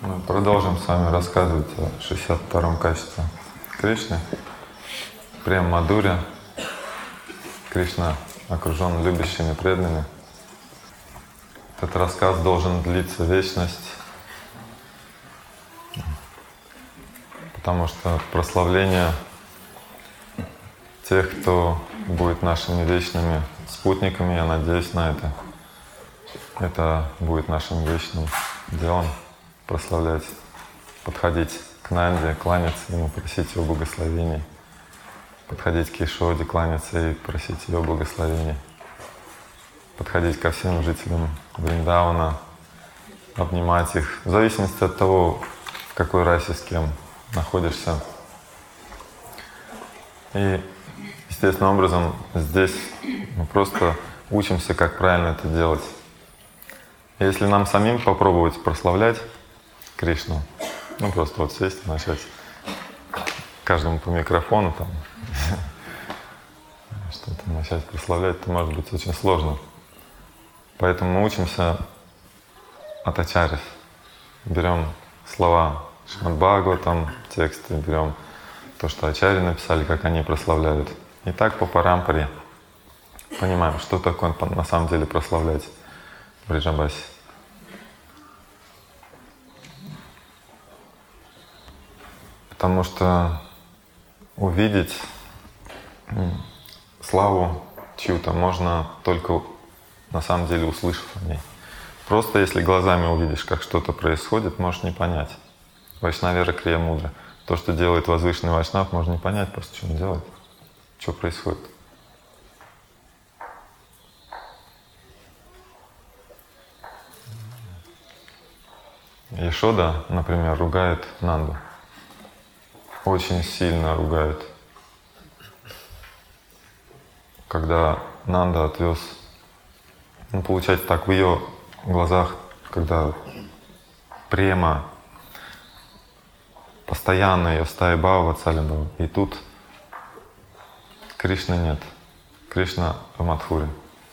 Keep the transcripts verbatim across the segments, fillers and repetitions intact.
Мы продолжим с вами рассказывать о шестьдесят втором качестве Кришны. Прем Мадхурья. Кришна окружен любящими преданными. Этот рассказ должен длиться вечность, потому что прославление тех, кто будет нашими вечными спутниками, я надеюсь на это, это будет нашим вечным делом — прославлять, подходить к Нанде, кланяться ему, просить его благословений, подходить к Ешоде, кланяться и просить ее благословений, подходить ко всем жителям Вриндавана, обнимать их, в зависимости от того, в какой расе с кем находишься. И естественным образом здесь мы просто учимся, как правильно это делать. Если нам самим попробовать прославлять Кришну, ну просто вот сесть и начать каждому по микрофону там что-то начать прославлять, это может быть очень сложно. Поэтому мы учимся от ачарьев. Берем слова Шримад Бхагаватам, тексты, берем то, что ачарьи написали, как они прославляют. И так по парампаре понимаем, что такое на самом деле прославлять в Бриджабасе. Потому что увидеть славу чью-то можно только на самом деле услышав о ней. Просто если глазами увидишь, как что-то происходит, можешь не понять. Вайшнавера крия мудра. То, что делает возвышенный вайшнав, можно не понять просто, что он делает, что происходит. Ешода, например, ругает Нанду. Очень сильно ругает. Когда Нанда отвез, ну, получается так, в ее глазах, когда према, постоянно ее стая Бхава Ватсалия, и тут Кришны нет. Кришна в Мадхуре.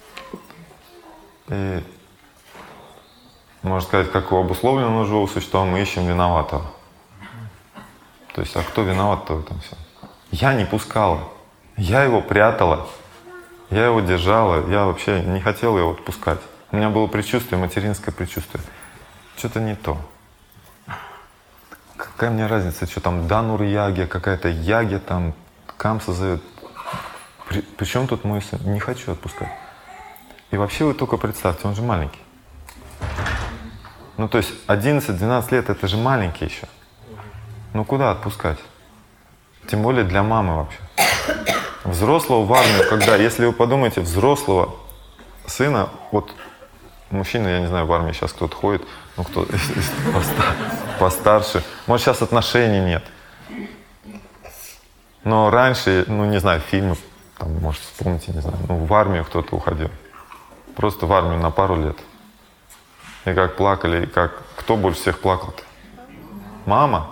И можно сказать, как у обусловленного живого существа мы ищем виноватого. То есть, а кто виноват-то в этом всем? Я не пускала, я его прятала, я его держала, я вообще не хотела его отпускать. У меня было предчувствие, материнское предчувствие. Что-то не то. Какая мне разница, что там Данур Яги, какая-то Яги там, Камса зовет. При, при чем тут мой сын? Не хочу отпускать. И вообще вы только представьте, он же маленький. Ну то есть одиннадцать-двенадцать лет — это же маленький еще. Ну куда отпускать? Тем более для мамы вообще. Взрослого в армию, когда, если вы подумаете, взрослого сына, вот мужчина, я не знаю, в армии сейчас кто-то ходит, ну кто постарше, может сейчас отношений нет. Но раньше, ну не знаю, фильмы, там, может вспомните, не знаю, ну в армию кто-то уходил. Просто в армию на пару лет. И как плакали, и как, кто больше всех плакал-то? Мама.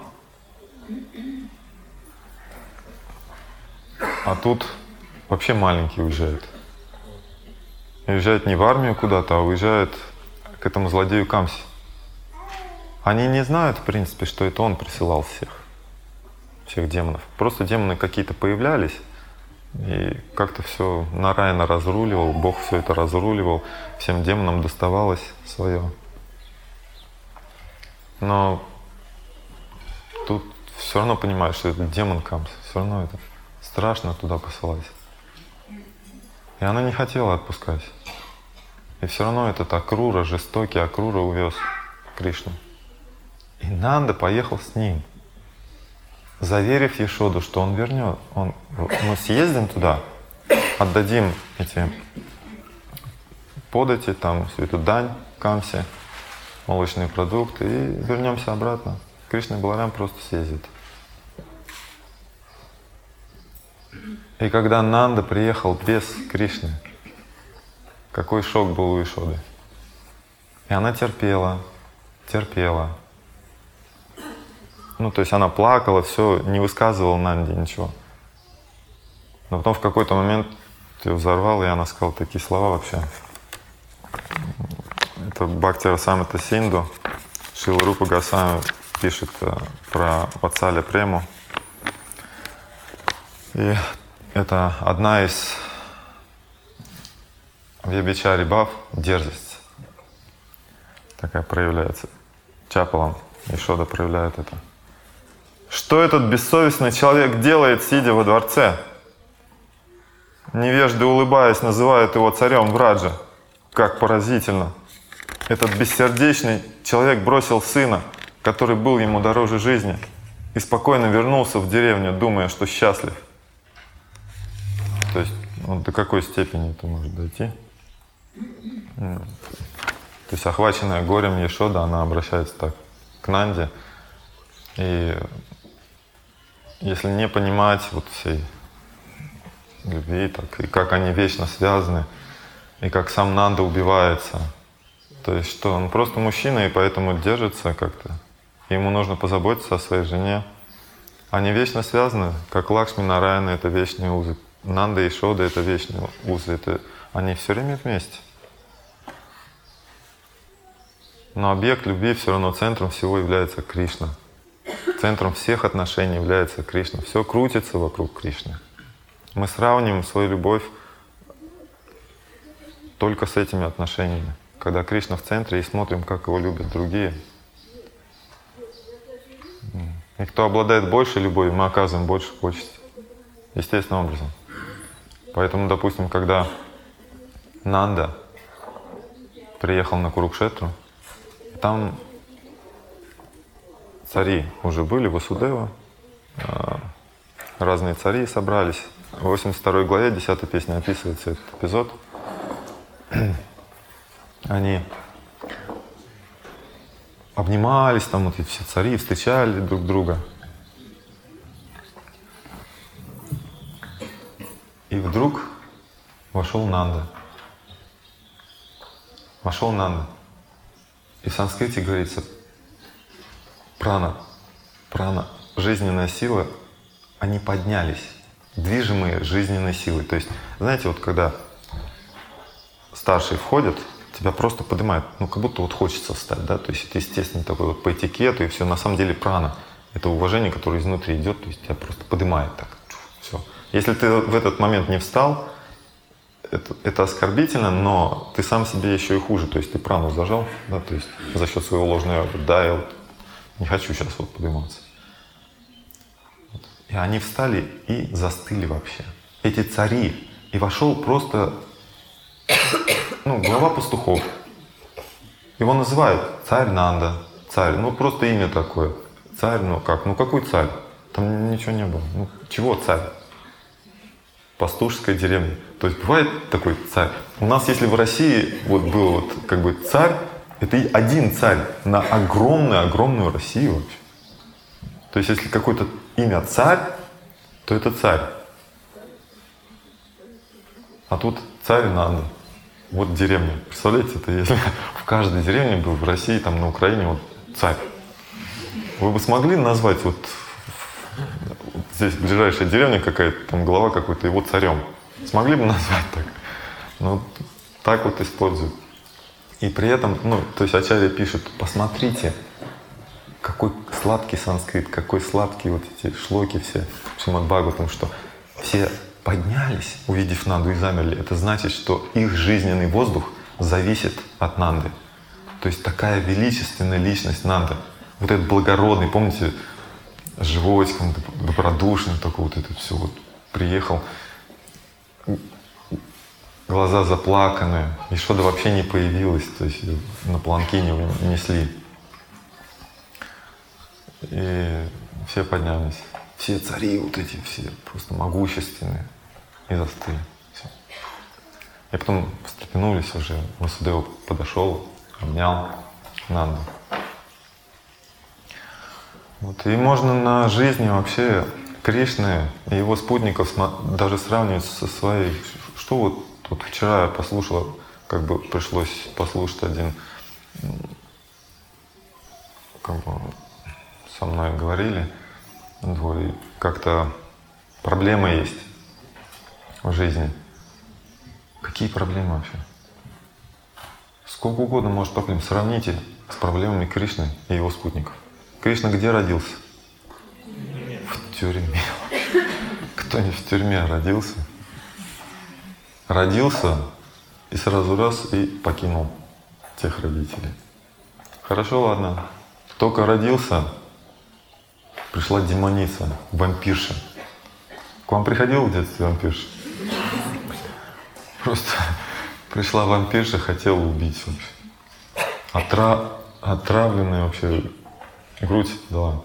А тут вообще маленький уезжает. И уезжает не в армию куда-то, а уезжает к этому злодею Камсе. Они не знают, в принципе, что это он присылал всех, всех демонов. Просто демоны какие-то появлялись, и как-то все Нараяна разруливал, Бог все это разруливал, всем демонам доставалось свое. Но тут все равно понимаешь, что это демон Камса, все равно это страшно туда посылать. И она не хотела отпускать. И все равно этот Акрура, жестокий Акрура увез Кришну. И Нанда поехал с ним, заверив Ешоду, что он вернет. Он, мы съездим туда, отдадим эти подати, там всю эту дань Камсе, молочные продукты, и вернемся обратно. Кришна и Баларам просто съездят. И когда Нанда приехал без Кришны, какой шок был у Ешоды. И она терпела, терпела. Ну, то есть она плакала, все, не высказывала Нанде ничего. Но потом в какой-то момент ее взорвал, и она сказала такие слова вообще. Это Бхакти Расамрита Синду. Шрила Рупа Госвами пишет про Ватсалия Прему. И это одна из вьябичари бхав, дерзость такая проявляется. Чапалам Ешода проявляет это. Что этот бессовестный человек делает, сидя во дворце? Невежды, улыбаясь, называют его царем Враджа. Как поразительно! Этот бессердечный человек бросил сына, который был ему дороже жизни, и спокойно вернулся в деревню, думая, что счастлив. То есть вот до какой степени это может дойти? То есть охваченная горем Ешода, она обращается так к Нанде. И если не понимать вот всей любви, так, и как они вечно связаны, и как сам Нанда убивается, то есть что он просто мужчина, и поэтому держится как-то. Ему нужно позаботиться о своей жене. Они вечно связаны, как Лакшми Нараяна — это вечные узы, Нанда и Ешода — это вечные узы, это, они все время вместе. Но объект любви все равно центром всего является Кришна. Центром всех отношений является Кришна. Все крутится вокруг Кришны. Мы сравниваем свою любовь только с этими отношениями. Когда Кришна в центре, и смотрим, как его любят другие. И кто обладает большей любовью, мы оказываем больше почести. Естественным образом. Поэтому, допустим, когда Нанда приехал на Курукшетру, там цари уже были, Васудева, разные цари собрались. В восемьдесят второй главе, десятой песне описывается этот эпизод. Они обнимались, там вот эти все цари, встречали друг друга. И вдруг вошел Нанда. Вошел Нанда. И в санскрите говорится прана, прана, жизненная сила, они поднялись, движимые жизненной силой. То есть, знаете, вот когда старшие входят, тебя просто поднимают, ну как будто вот хочется встать, да, то есть это естественно такой вот по этикету, и все, на самом деле прана, это уважение, которое изнутри идет, то есть тебя просто поднимает так, все. Если ты в этот момент не встал, Это, это оскорбительно, но ты сам себе еще и хуже. То есть ты прану зажал, да, то есть за счет своего ложного эго. Да, я вот не хочу сейчас вот подниматься. Вот. И они встали и застыли вообще. Эти цари. И вошел просто, ну, глава пастухов. Его называют царь Нанда. Царь, ну просто имя такое. Царь, ну как? Ну какой царь? Там ничего не было. Ну чего царь? Пастушеская деревня. То есть бывает такой царь. У нас, если в России вот был вот как бы царь, это один царь на огромную-огромную Россию вообще. То есть если какое-то имя царь, то это царь. А тут царь Нанда. Вот деревня. Представляете, это если в каждой деревне был в России, там на Украине вот царь. Вы бы смогли назвать вот здесь ближайшая деревня какая-то, там глава какой-то, его царем? Смогли бы назвать так? Ну, так вот используют. И при этом, ну, то есть Ачарья пишет, посмотрите, какой сладкий санскрит, какой сладкий вот эти шлоки все, Шримад Бхагаватам, что все поднялись, увидев Нанду, и замерли. Это значит, что их жизненный воздух зависит от Нанды. То есть такая величественная личность Нанда. Вот этот благородный, помните, с животиком, добродушный, такой вот это все вот приехал. Глаза заплаканные, Ешода вообще не появилась, то есть на паланкине его несли. И все поднялись. Все цари вот эти, все просто могущественные. И застыли. Все. И потом встрепенулись уже. Васудева подошел, обнял Нанду. Вот. И можно на жизни вообще Кришны и его спутников даже сравнивать со своей. Что вот, вот вчера я послушал, как бы пришлось послушать один, как бы со мной говорили, двое, как-то проблемы есть в жизни. Какие проблемы вообще? Сколько угодно может проблем. Сравните с проблемами Кришны и его спутников. Кришна где родился? В тюрьме. Кто не в тюрьме родился? Родился и сразу раз и покинул тех родителей. Хорошо, ладно. Только родился, пришла демоница, вампирша. К вам приходил в детстве вампирша? Просто пришла вампирша, хотела убить вообще. Отра... Отравленная вообще грудь дала.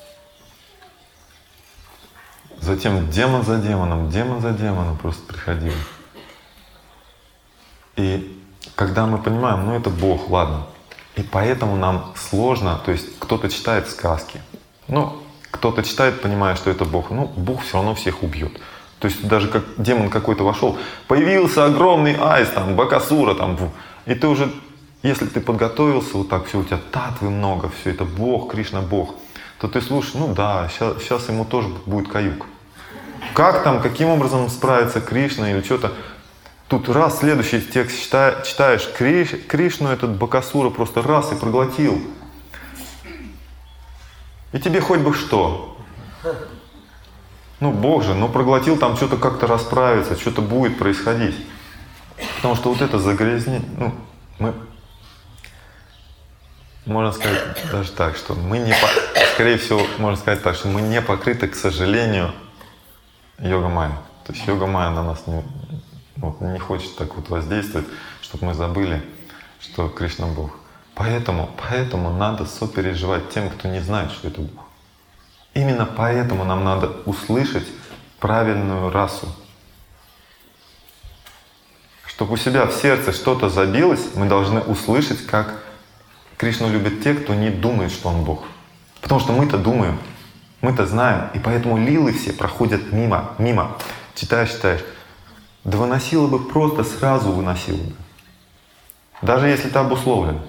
Затем демон за демоном, демон за демоном просто приходил. И когда мы понимаем, ну это Бог, ладно. И поэтому нам сложно, то есть кто-то читает сказки, ну кто-то читает, понимая, что это Бог, ну Бог все равно всех убьет. То есть даже как демон какой-то вошел, появился огромный аист, там, Бакасура, там, и ты уже, если ты подготовился вот так, все у тебя татвы много, все это Бог, Кришна Бог, то ты слушаешь, ну да, сейчас, сейчас ему тоже будет каюк. Как там, каким образом справится Кришна или что-то. Тут раз, следующий текст читаешь, читаешь Криш, Кришну, этот Бакасура просто раз и проглотил. И тебе хоть бы что. Ну, Бог же, ну проглотил, там что-то как-то расправится, что-то будет происходить. Потому что вот это загрязнение, ну, мы, можно сказать даже так, что мы не, скорее всего, можно сказать так, что мы не покрыты, к сожалению, йога-майя. То есть йога-майя на нас не... Вот, не хочет так вот воздействовать, чтобы мы забыли, что Кришна Бог. Поэтому, поэтому надо сопереживать тем, кто не знает, что это Бог. Именно поэтому нам надо услышать правильную расу. Чтобы у себя в сердце что-то забилось, мы должны услышать, как Кришну любят те, кто не думает, что Он Бог. Потому что мы-то думаем, мы-то знаем, и поэтому лилы все проходят мимо, мимо. Читаешь, читаешь. Да выносило бы, просто сразу выносило бы. Даже если ты обусловлен.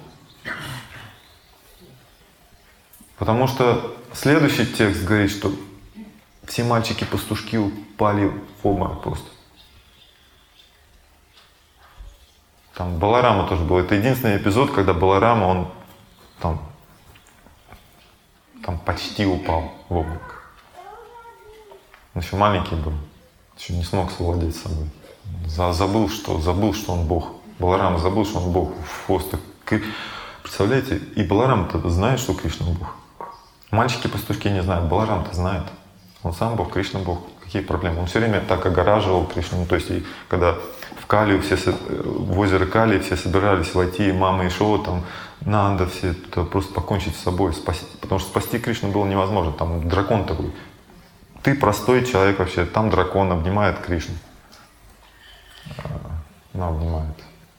Потому что следующий текст говорит, что все мальчики-пастушки упали в обморок просто. Там Баларама тоже был. Это единственный эпизод, когда Баларама, он там, там почти упал в обморок. Он еще маленький был, еще не смог совладеть с собой. Забыл, что, забыл, что он Бог. Баларама забыл, что он Бог. Просто, представляете, и Баларам-то знает, что Кришна Бог. Мальчики-пастушки не знают, Баларам-то знает. Он сам Бог, Кришна Бог. Какие проблемы? Он все время так огораживал Кришну. Ну, то есть, и когда в Калию, все, в озеро Кали все собирались войти, мама Ишова, там, Нанда, все это, просто покончить с собой, спасти. Потому что спасти Кришну было невозможно. Там дракон такой. Ты простой человек вообще, там дракон обнимает Кришну. Она обнимает.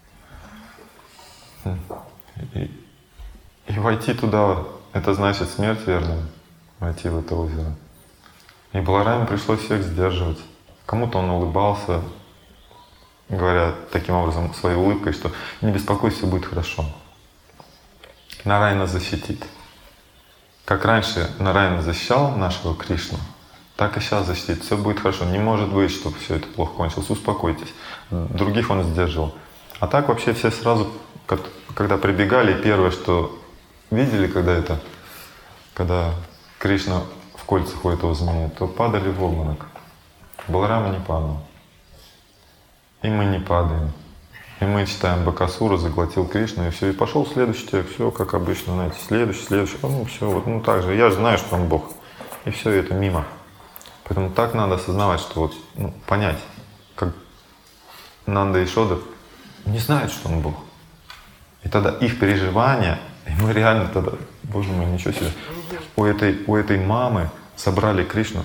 И, и войти туда, это значит смерть верная, войти в это озеро. И Балараме пришлось всех сдерживать. Кому-то он улыбался, говоря таким образом своей улыбкой, что не беспокойся, все будет хорошо. Нараяна защитит. Как раньше Нараяна защищал нашего Кришну, так и сейчас защитит. Все будет хорошо. Не может быть, чтобы все это плохо кончилось. Успокойтесь. Других он сдерживал. А так вообще все сразу, когда прибегали, первое, что видели, когда это, когда Кришна в кольцах у этого змея, то падали в обморок. Баларама не падал. И мы не падаем. И мы читаем Бакасура, заглотил Кришну, и все. И пошел следующий текст, все как обычно, знаете, следующий, следующий. Ну все, вот, ну так же. Я же знаю, что он Бог. И все это мимо. Поэтому так надо осознавать, что вот, ну, понять, как Нанда и Шода не знают, что он Бог. И тогда их переживания, и мы реально тогда, боже мой, ничего себе, у этой, у этой мамы собрали Кришну.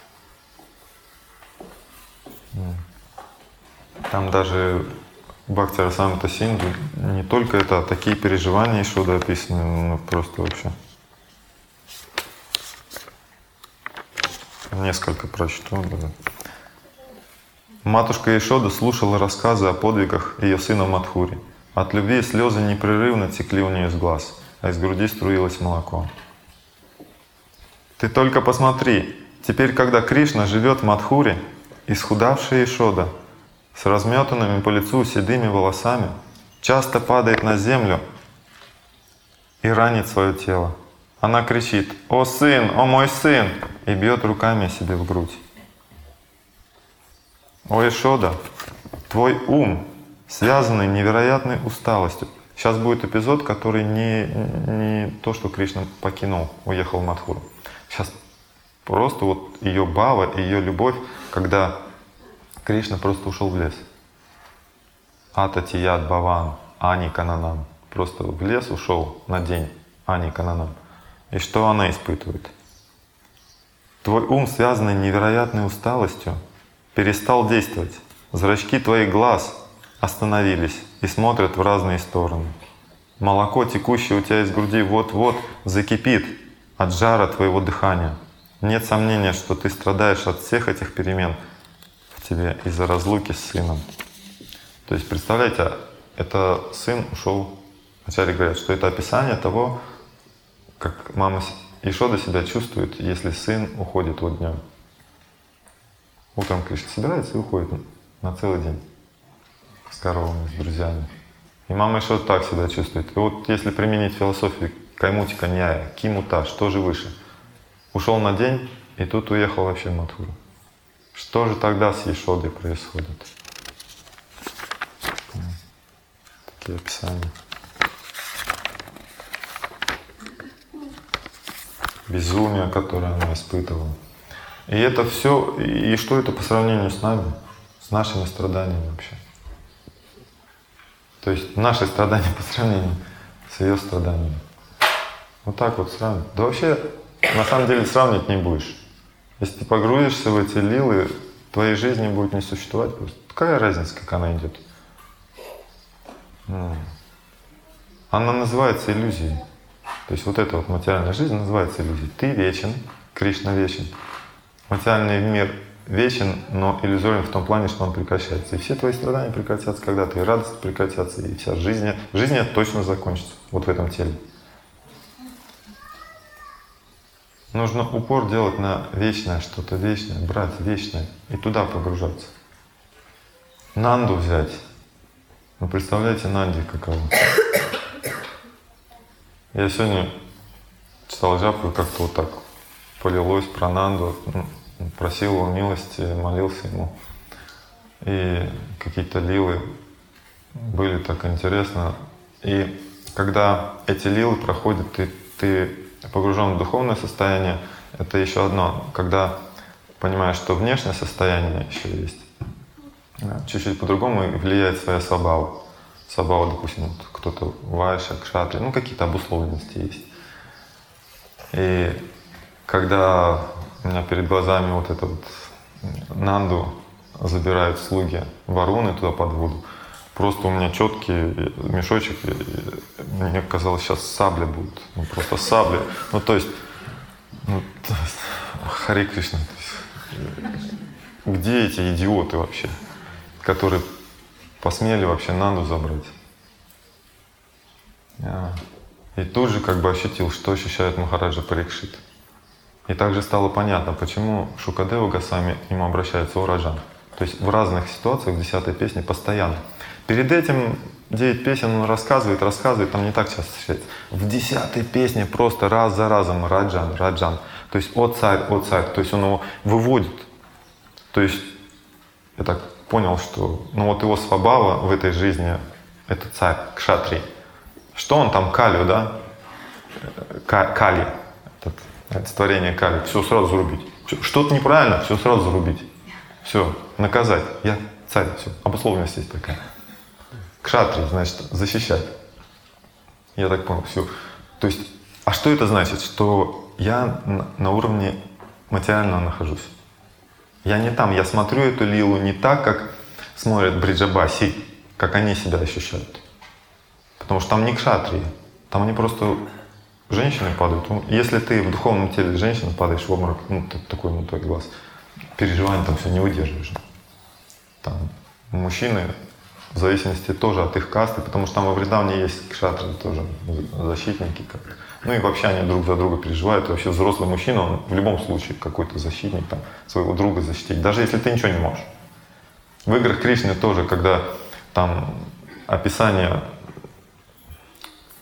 Там даже Бхакти Расамрита Синдху не только это, а такие переживания Ишоды описаны, ну просто вообще. Несколько прочту. Да. Матушка Ишода слушала рассказы о подвигах ее сына Мадхури. От любви слезы непрерывно текли у нее из глаз, а из груди струилось молоко. Ты только посмотри, теперь, когда Кришна живет в Мадхуре, исхудавшая Ишода с разметанными по лицу седыми волосами часто падает на землю и ранит свое тело. Она кричит: «О сын, о мой сын!» и бьет руками себе в грудь. О Ешода, твой ум, связанный невероятной усталостью. Сейчас будет эпизод, который не, не то, что Кришна покинул, уехал в Мадхуру. Сейчас просто вот ее бхава, ее любовь, когда Кришна просто ушел в лес. Ататият бхаван, ани кананам. Просто в лес ушел на день, ани кананам. И что она испытывает? Твой ум, связанный невероятной усталостью, перестал действовать. Зрачки твоих глаз остановились и смотрят в разные стороны. Молоко, текущее у тебя из груди, вот-вот закипит от жара твоего дыхания. Нет сомнения, что ты страдаешь от всех этих перемен в тебе из-за разлуки с сыном. То есть, представляете, это сын ушел. Вначале говорят, что это описание того, как мама Ешода себя чувствует, если сын уходит вот днем. Утром Кришна собирается и уходит на целый день с коровами, с друзьями. И мама Ешода так себя чувствует. И вот если применить философию каймутика няя, кимута, что же выше? Ушел на день и тут уехал вообще в Мадхуру. Что же тогда с Ешодой происходит? Такие описания. Безумие, которое она испытывала. И это все, и что это по сравнению с нами, с нашими страданиями вообще? То есть наши страдания по сравнению с ее страданиями. Вот так вот сравнивать. Да вообще, на самом деле, сравнивать не будешь. Если ты погрузишься в эти лилы, твоей жизни будет не существовать просто. Какая разница, как она идет? Она называется иллюзией. То есть вот эта вот материальная жизнь называется иллюзией. Ты вечен, Кришна вечен. Материальный мир вечен, но иллюзорен в том плане, что он прекращается. И все твои страдания прекратятся когда-то, и радость прекратятся, и вся жизнь, жизнь точно закончится вот в этом теле. Нужно упор делать на вечное, что-то вечное, брать вечное и туда погружаться. Нанду взять. Вы представляете, Нанди каково? Я сегодня читал джапу, и как-то вот так полилось про Нанду, просил его милости, молился ему. И какие-то лилы были так интересно. И когда эти лилы проходят, ты, ты погружен в духовное состояние, это еще одно. Когда понимаешь, что внешнее состояние еще есть, чуть-чуть по-другому влияет своя свабхава. Свабхава, допустим, вот кто-то вайшя, кшатри, ну какие-то обусловленности есть. И когда у меня перед глазами вот это вот Нанду забирают слуги Варуны туда под воду, просто у меня четкий мешочек, и мне казалось, сейчас сабля будет, ну просто сабля. Ну то есть, ну, Харе Кришна, где эти идиоты вообще, которые посмели вообще Нанду забрать? И тут же как бы ощутил, что ощущает Махараджа Парикшит. И также стало понятно, почему Шукадева Госвами к нему обращается: «О Раджан». То есть в разных ситуациях в десятой песне постоянно. Перед этим девять песен он рассказывает, рассказывает, там не так часто встречается. В десятой песне просто раз за разом Раджан, Раджан. То есть «О царь, о царь». То есть он его выводит. То есть я так понял, что ну вот его свабхава в этой жизни — это царь, кшатри. Что он там, Калю, да? Кали. Олицетворение Кали. Все сразу зарубить. Что-то неправильно, все сразу зарубить. Все, наказать. Я царь, все. Обусловленность есть такая. Кшатри, значит, защищать. Я так понял, все. То есть, а что это значит? Что я на уровне материального нахожусь. Я не там, я смотрю эту лилу не так, как смотрят бриджабаси, как они себя ощущают. Потому что там не кшатрии, там они просто женщины падают. Если ты в духовном теле женщины падаешь в обморок, ну такой ну твой глаз, переживания там все не выдерживаешь. Там мужчины в зависимости тоже от их касты, потому что там во Вриндаване есть кшатры тоже, защитники. Как. Ну и вообще они друг за друга переживают. И вообще взрослый мужчина, он в любом случае какой-то защитник, там, своего друга защитить, даже если ты ничего не можешь. В играх Кришны тоже, когда там описание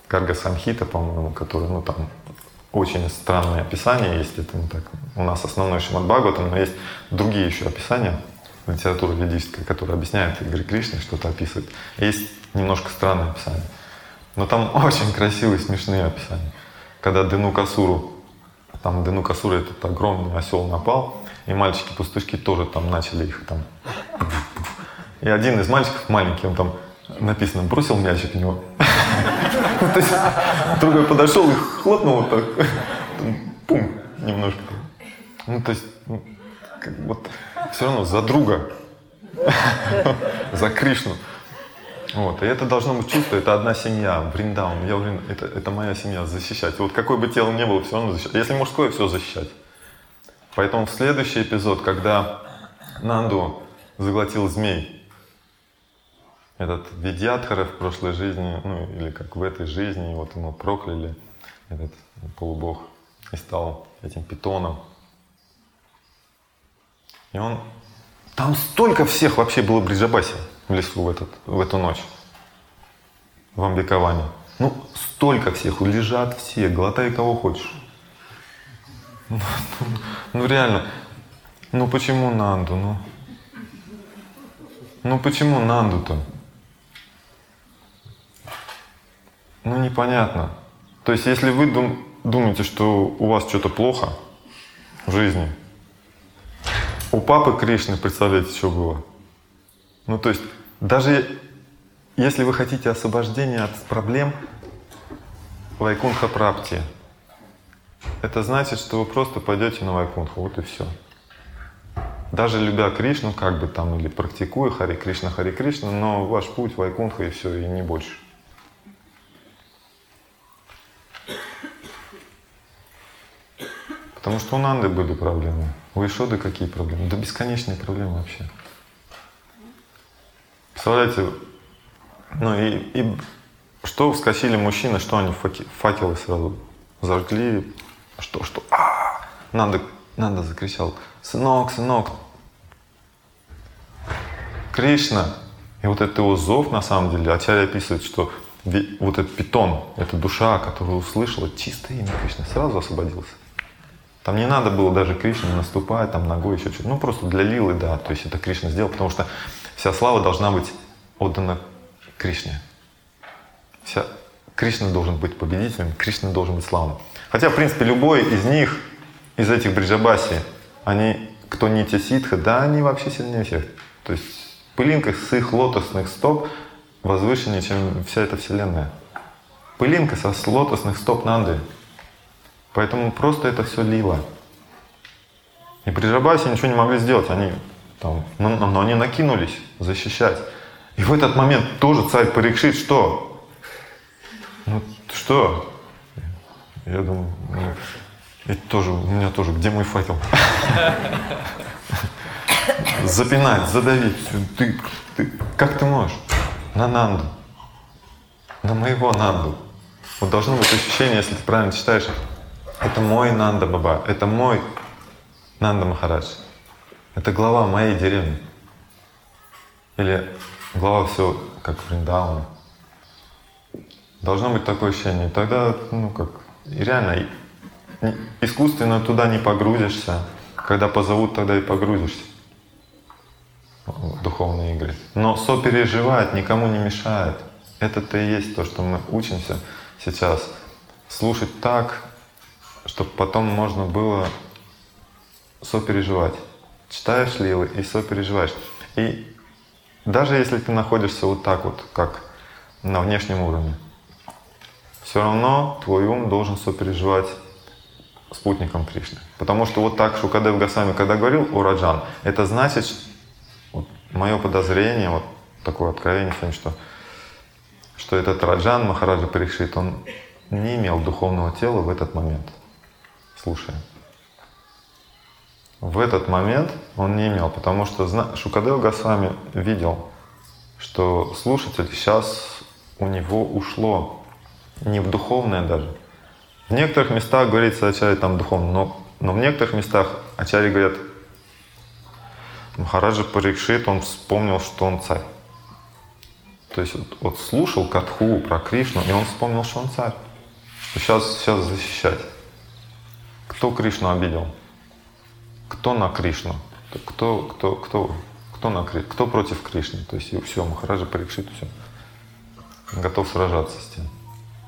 Гарга Самхита, по-моему, который, ну там очень странные описания есть. Это не так. У нас основной Шримад Бхагаватам, но есть другие еще описания литературы ведической, которая объясняет игры Кришны, что-то описывает. Есть немножко странные описания. Но там очень красивые, смешные описания. Когда Денукасуру, там Денукасура, этот огромный осел напал, и мальчики-пастушки тоже там начали их там. И один из мальчиков маленький, он там написано, бросил мячик в него. То есть другой подошел и хлопнул вот так. Пум, немножко. Ну, то есть, вот все равно за друга, за Кришну. Вот. И это должно быть чувство, это одна семья, Вриндаун. Я уверен, это, это моя семья, защищать. Вот какое бы тело ни было, все равно защищать. Если мужское, все защищать. Поэтому в следующий эпизод, когда Нанду заглотил змей, этот Видьядхара в прошлой жизни, ну или как в этой жизни, вот ему прокляли этот полубог и стал этим питоном. И он... Там столько всех вообще было Бриджабаси в лесу в, этот, в эту ночь, в Амбикаване. Ну, столько всех, лежат все, глотай кого хочешь. Ну, ну, ну реально, ну почему Нанду? Ну, ну почему Нанду-то? Ну непонятно. То есть если вы дум, думаете, что у вас что-то плохо в жизни, у папы Кришны, представляете, что было? Ну то есть даже если вы хотите освобождения от проблем, Вайкунха Прапти, это значит, что вы просто пойдете на Вайкунху, вот и все. Даже любя Кришну, как бы там, или практикуя Хари Кришна, Хари Кришна, но ваш путь Вайкунха и все, и не больше. Потому что у Нанды были проблемы, у Ишоды какие проблемы? Да бесконечные проблемы вообще. Представляете, ну и, и что вскочили мужчины, что они факелы сразу зажгли, что, что, а, Нанда, Нанда закричал, сынок, сынок, Кришна. И вот этот его зов, на самом деле, Ачарья описывает, что вот этот питон, эта душа, которая услышала чистое имя Кришны, сразу освободился. Там не надо было даже Кришне наступать, там ногой еще что-то. Ну просто для лилы, да, то есть это Кришна сделал, потому что вся слава должна быть отдана Кришне. Вся... Кришна должен быть победителем, Кришна должен быть славным. Хотя, в принципе, любой из них, из этих Бриджабаси, они, кто нитя ситха, да, они вообще сильнее всех. То есть пылинка с их лотосных стоп возвышеннее, чем вся эта вселенная. Пылинка со лотосных стоп Нанды. Поэтому просто это все лила. И Бриджабаси ничего не могли сделать. Они там, но, но они накинулись защищать. И в этот момент тоже царь Парикшит что? Ну что? Я думаю, ну, и тоже, у меня тоже, где мой факел? Запинать, задавить. Ты, ты, как ты можешь? На Нанду. На моего Нанду. Вот должно быть ощущение, если ты правильно читаешь, это мой Нанда Баба, это мой Нанда Махарадж. Это глава моей деревни. Или глава всего, как Вриндауна. Должно быть такое ощущение. И тогда, ну как, и реально, и, искусственно туда не погрузишься. Когда позовут, тогда и погрузишься в духовные игры. Но сопереживать никому не мешает. Это-то и есть то, что мы учимся сейчас. Слушать так, чтобы потом можно было сопереживать. Читаешь лилы и сопереживаешь. И даже если ты находишься вот так вот, как на внешнем уровне, все равно твой ум должен сопереживать спутникам Кришны. Потому что вот так Шукадев Госвами, когда говорил о Раджан, это значит, вот мое подозрение, вот такое откровение, что, что этот Раджан Махараджа Парикшит, он не имел духовного тела в этот момент. Слушай, в этот момент он не имел, потому что Шукадев Госвами видел, что слушатель сейчас у него ушло не в духовное даже. В некоторых местах говорится Ачарья там духовно, но, но в некоторых местах Ачарьи говорят, Махараджа Парикшит, он вспомнил, что он царь. То есть вот, вот слушал катху про Кришну, и он вспомнил, что он царь. Сейчас, сейчас защищать. Кто Кришну обидел? Кто на Кришну? Кто, кто, кто, кто, на, кто против Кришны? То есть все, Махараджа Парикшит, все. Готов сражаться с тем.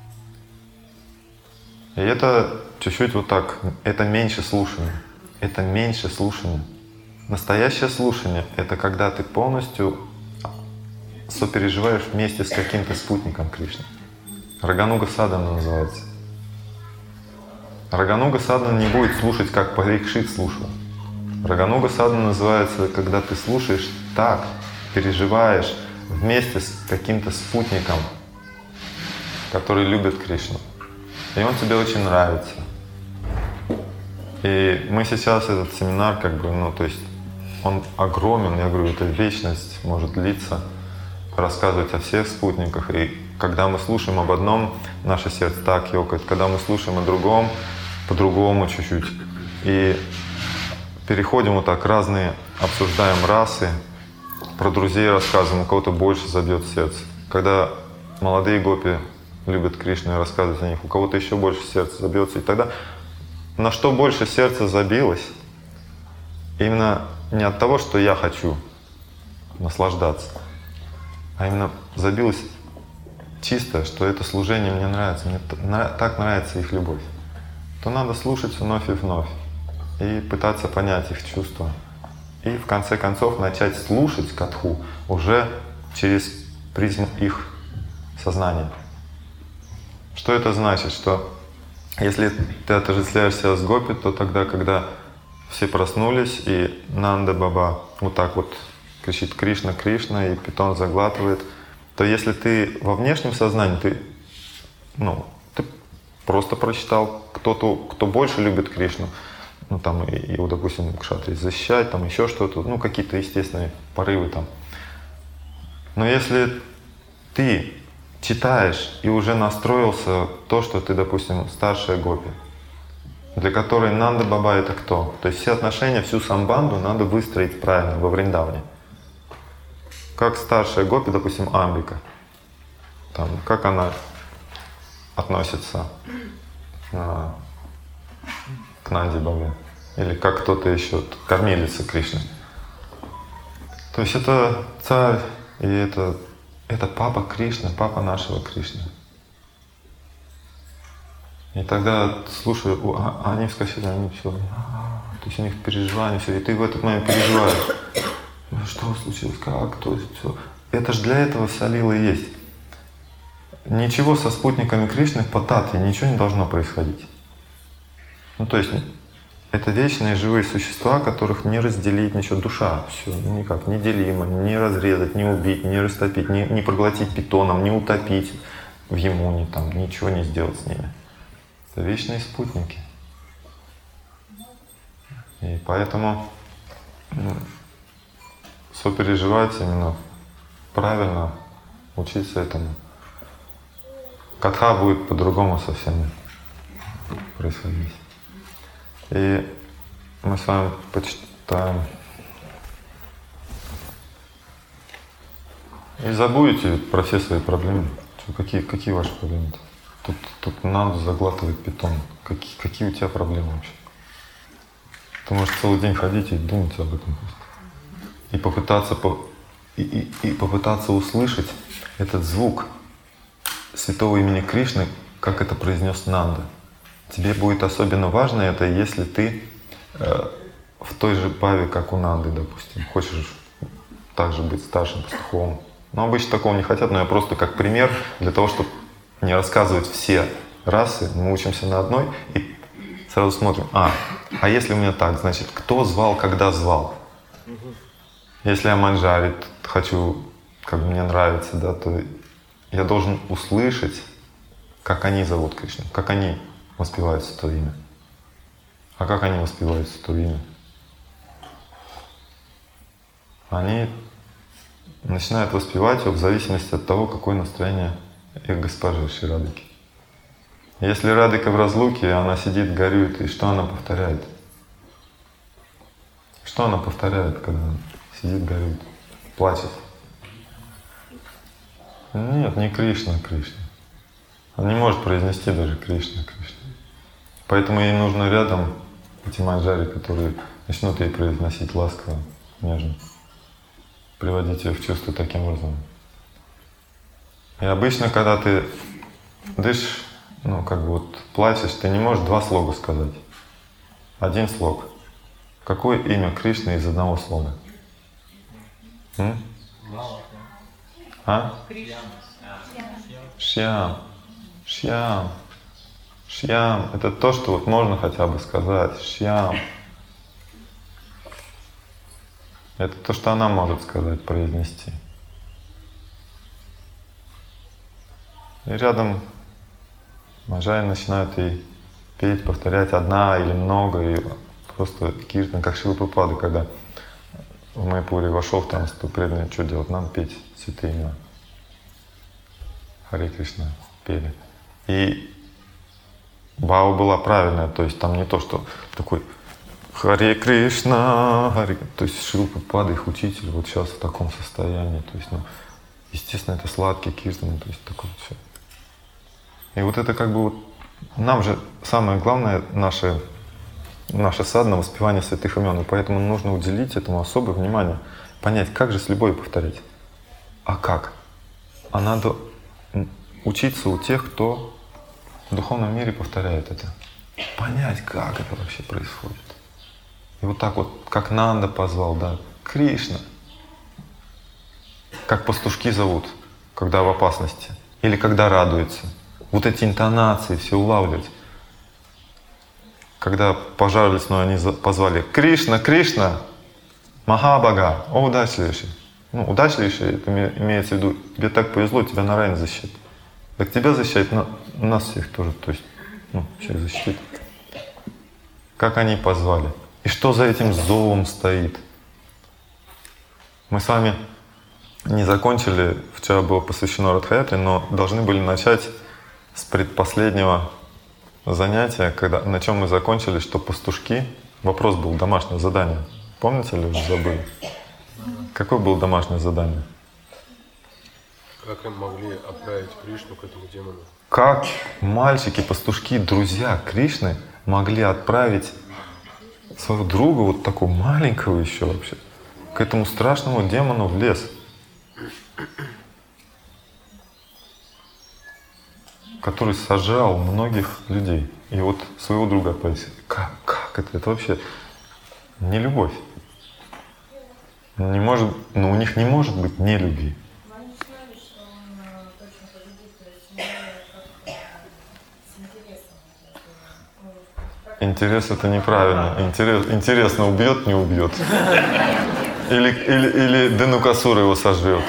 И это чуть-чуть вот так, это меньше слушания. Это меньше слушания. Настоящее слушание — это когда ты полностью сопереживаешь вместе с каким-то спутником Кришны. Рагануга Садана называется. Рагануга Садана не будет слушать, как Парикшит слушал. Рагануга Садана называется, когда ты слушаешь так, переживаешь вместе с каким-то спутником, который любит Кришну. И он тебе очень нравится. И мы сейчас этот семинар, как бы, ну, то есть он огромен, я говорю, это вечность может длиться, рассказывать о всех спутниках. И когда мы слушаем об одном, наше сердце так ёкает, когда мы слушаем о другом, по-другому чуть-чуть. И переходим вот так, разные, обсуждаем расы, про друзей рассказываем, у кого-то больше забьет сердце. Когда молодые гопи любят Кришну и рассказывают о них, у кого-то еще больше сердце забьется. И тогда на что больше сердце забилось, именно не от того, что я хочу наслаждаться, а именно забилось чисто, что это служение мне нравится, мне так нравится их любовь, то надо слушать вновь и вновь и пытаться понять их чувства. И в конце концов начать слушать катху уже через призму их сознания. Что это значит? Что если ты отождествляешь себя с гопи, то тогда, когда все проснулись, и Нанда Баба вот так вот кричит «Кришна, Кришна», и питон заглатывает, то если ты во внешнем сознании, ты, ну, ты просто прочитал кто-то, кто больше любит Кришну, ну там и, его, допустим, кшатри защищать, там еще что-то, ну какие-то естественные порывы там. Но если ты читаешь и уже настроился то, что ты, допустим, старшая гопи, для которой Нанда Баба — это кто? То есть все отношения, всю самбанду надо выстроить правильно во Вриндаване. Как старшая гопи, допустим, Амбика, там, как она относится а, к Нанде Бабе, или как кто-то еще, кормилица Кришны. То есть это царь, и это, это папа Кришны, папа нашего Кришны. И тогда, слушай, они вскочили, они все, то есть у них переживания, все, и ты в этот момент переживаешь. Что случилось, как, то есть все. Это же для этого вся лила и есть. Ничего со спутниками Кришны по татве, ничего не должно происходить. Ну то есть это вечные живые существа, которых не разделить ничего, душа, все, никак, неделимо, не разрезать, не убить, не растопить, не, не проглотить питоном, не утопить в Ямуне, там, ничего не сделать с ними. Это вечные спутники. И поэтому ну, сопереживать именно правильно, учиться этому. Катха будет по-другому совсем происходить. И мы с вами почитаем. И забудете про все свои проблемы. Что, какие, какие ваши проблемы-то? Тут, тут надо заглатывать питон. Какие, какие у тебя проблемы вообще? Ты можешь целый день ходить и думать об этом. И попытаться, по, и, и, и попытаться услышать этот звук святого имени Кришны, как это произнес Нанда. Тебе будет особенно важно это, если ты э, в той же паве, как у Нанды, допустим, хочешь также быть старшим пастухом. Но обычно такого не хотят, но я просто как пример для того, чтобы не рассказывать все расы, мы учимся на одной и сразу смотрим, а, а если у меня так, значит, кто звал, когда звал? Если я манджари хочу, как мне нравится, да, то я должен услышать, как они зовут Кришну, как они воспевают святое имя. А как они воспевают святое имя? Они начинают воспевать его в зависимости от того, какое настроение их госпожи Шри Радхики. Если Радхика в разлуке, она сидит, горюет, и что она повторяет? Что она повторяет, когда она сидит, горюет, плачет? Нет, не Кришна, Кришна. Он не может произнести даже Кришна, Кришна. Поэтому ей нужно рядом эти манджари, которые начнут ей произносить ласково, нежно, приводить ее в чувство таким образом. И обычно, когда ты дышишь, ну как бы вот плачешь, ты не можешь два слога сказать. Один слог. Какое имя Кришны из одного слога? М? А? Шьям. Шьям. Шьям. Это то, что вот можно хотя бы сказать. Шьям. Это то, что она может сказать, произнести. И рядом манджари начинают ей петь, повторять одна или много, и просто киртан, как Шрила Прабхупада, когда в Майпуре вошел в танец, то преданные, что делать? Надо петь святые имена. Харе Кришна пели. И бхава была правильная, то есть там не то, что такой Харе Кришна, Харе... То есть Шрила Прабхупада, их учитель, вот сейчас в таком состоянии. То есть, ну, естественно, это сладкий киртан, то есть такое все. И вот это как бы вот нам же самое главное наше, наше садхана, воспевание святых имен, и поэтому нужно уделить этому особое внимание, понять, как же с любовью повторять. А как? А надо учиться у тех, кто в духовном мире повторяет это. Понять, как это вообще происходит. И вот так вот, как Нанда позвал, да, Кришна. Как пастушки зовут, когда в опасности. Или когда радуется. Вот эти интонации все улавливать. Когда пожар лесной, они позвали Кришна, Кришна, Махабага, о удачливейший. Ну, удачливейший, это имеется в виду, тебе так повезло, тебя Нараяна защитит. Так тебя защищает, но нас всех тоже, то есть, ну, всех защитит. Как они позвали? И что за этим зовом стоит? Мы с вами не закончили, вчера было посвящено Радха-ятре, но должны были начать с предпоследнего занятия, когда, на чем мы закончили, что пастушки, вопрос был домашнее задание. Помните или уже забыли? Какое было домашнее задание? Как им могли отправить Кришну к этому демону? Как мальчики, пастушки, друзья Кришны могли отправить своего друга, вот такого маленького еще вообще, к этому страшному демону в лес? Который сожрал многих людей. И вот своего друга отправить. Как, как это? Это вообще не любовь. Не может, ну, у них не может быть не любви. Интерес — это неправильно. Интерес, интересно, убьет, не убьет. Или, или, или Денукасура его сожрет.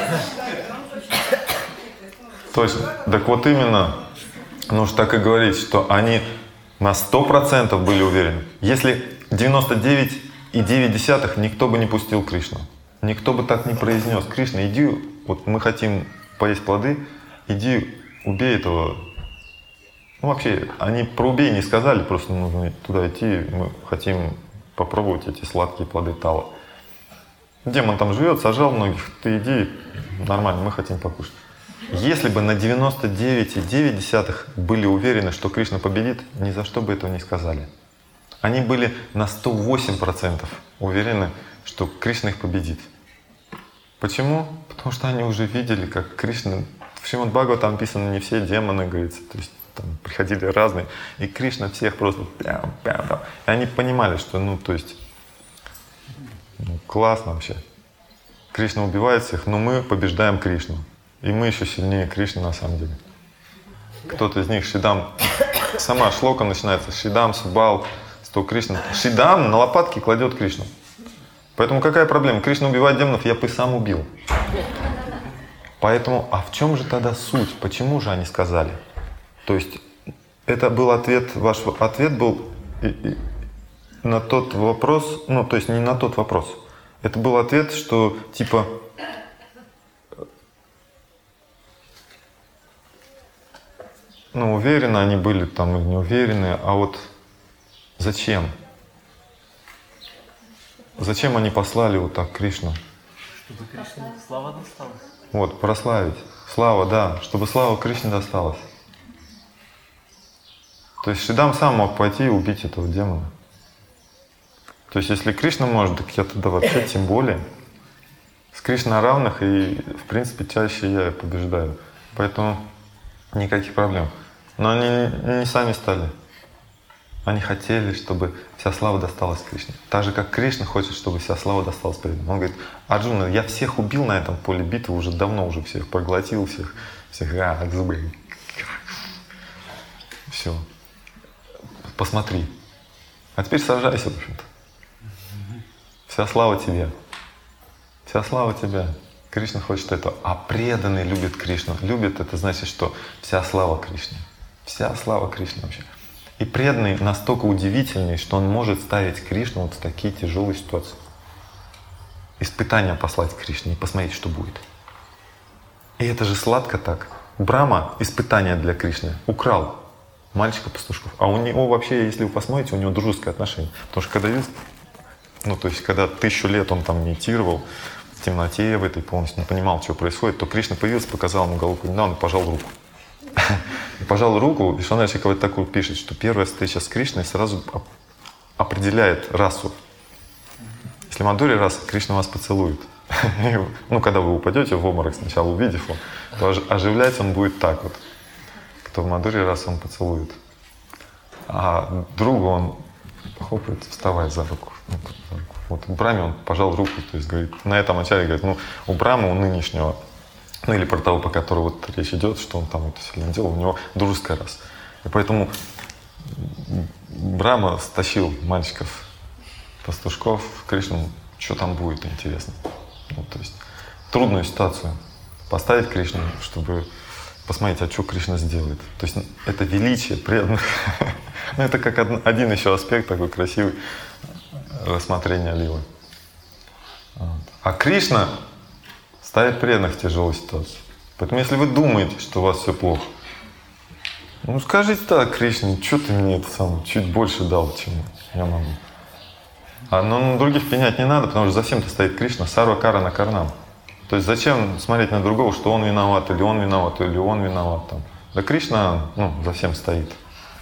Точно. Так вот именно, нужно так и говорить, что они на сто процентов были уверены. Если девяносто девять и девять десятых никто бы не пустил Кришну, никто бы так не произнес: Кришна, иди, вот мы хотим поесть плоды, иди убей этого. Ну вообще, они про убей не сказали, просто нужно туда идти, мы хотим попробовать эти сладкие плоды тала. Демон там живет, сожрал многих, ты иди, нормально, мы хотим покушать. Если бы на девяносто девять и девять десятых были уверены, что Кришна победит, ни за что бы этого не сказали. Они были на сто восемь процентов уверены, что Кришна их победит. Почему? Потому что они уже видели, как Кришна... В Шримад Бхагаватам написано, не все демоны, говорится, то есть там приходили разные, и Кришна всех просто... Пям, пям, пям. И они понимали, что, ну, то есть, ну, классно вообще. Кришна убивает всех, но мы побеждаем Кришну. И мы еще сильнее Кришны на самом деле. Кто-то из них, Шидам, сама шлока начинается, Шидам, Субал, сто Кришна. Шидам на лопатки кладет Кришну. Поэтому какая проблема? Кришна убивает демонов, я бы и сам убил. Поэтому, а в чем же тогда суть? Почему же они сказали? То есть это был ответ, ваш ответ был и, и, на тот вопрос, ну то есть не на тот вопрос. Это был ответ, что типа ну, уверены они были там или не уверены, а вот зачем? Зачем они послали вот так Кришну? Чтобы Кришна слава досталась. Вот, прославить. Слава, да, чтобы слава Кришне досталась. То есть Шридам сам мог пойти и убить этого демона. То есть если Кришна может, так я тогда вообще тем более. С Кришной равных, и в принципе чаще я побеждаю. Поэтому никаких проблем. Но они не сами стали. Они хотели, чтобы вся слава досталась Кришне. Так же, как Кришна хочет, чтобы вся слава досталась преданным. Он говорит: Арджуна, я всех убил на этом поле битвы, уже давно уже всех проглотил, всех, всех, а, зубы. Все. Посмотри. А теперь сражайся, в общем-то. Вся слава тебе. Вся слава тебе. Кришна хочет этого. А преданный любит Кришну. Любит — это значит, что вся слава Кришне. Вся слава Кришне вообще. И преданный настолько удивительный, что он может ставить Кришну вот в такие тяжелые ситуации. Испытания послать Кришне и посмотреть, что будет. И это же сладко так. Брахма испытания для Кришны украл мальчика-пастушков. А у него вообще, если вы посмотрите, у него дружеское отношение. Потому что когда, ну, то есть, когда тысячу лет он там медитировал в темноте в этой полностью, не понимал, что происходит, то Кришна появился, показал ему головку, да, он пожал руку. И пожал руку, и Шанарчи вот такую пишет, что первая встреча с Кришной сразу определяет расу. Если Мадхури раса, Кришна вас поцелует. Ну, когда вы упадете в обморок, сначала увидев его, то оживлять он будет так вот. Кто в Мадхури раса, он поцелует. А другу он хлопает: вставай за руку. Вот в Брахме он пожал руку, то есть говорит, на этом начале говорит, ну, у Брахмы, у нынешнего, ну или про того, по которому вот речь идет, что он там это сильно делал, у него дружеская раса. И поэтому Брахма стащил мальчиков, пастушков, Кришну, что там будет, интересно. Ну, то есть трудную ситуацию поставить Кришну, чтобы посмотреть, а что Кришна сделает. То есть это величие преданных. Ну, это как один еще аспект такой красивый рассмотрения лилы. А Кришна ставит преданных в тяжелую ситуацию. Поэтому если вы думаете, что у вас все плохо, ну скажите так Кришне, что ты мне это сам чуть больше дал, чем я могу. А но на других пенять не надо, потому что за всем-то стоит Кришна, сарва карана карнам. То есть зачем смотреть на другого, что он виноват, или он виноват, или он виноват там. Да Кришна, ну, за всем стоит.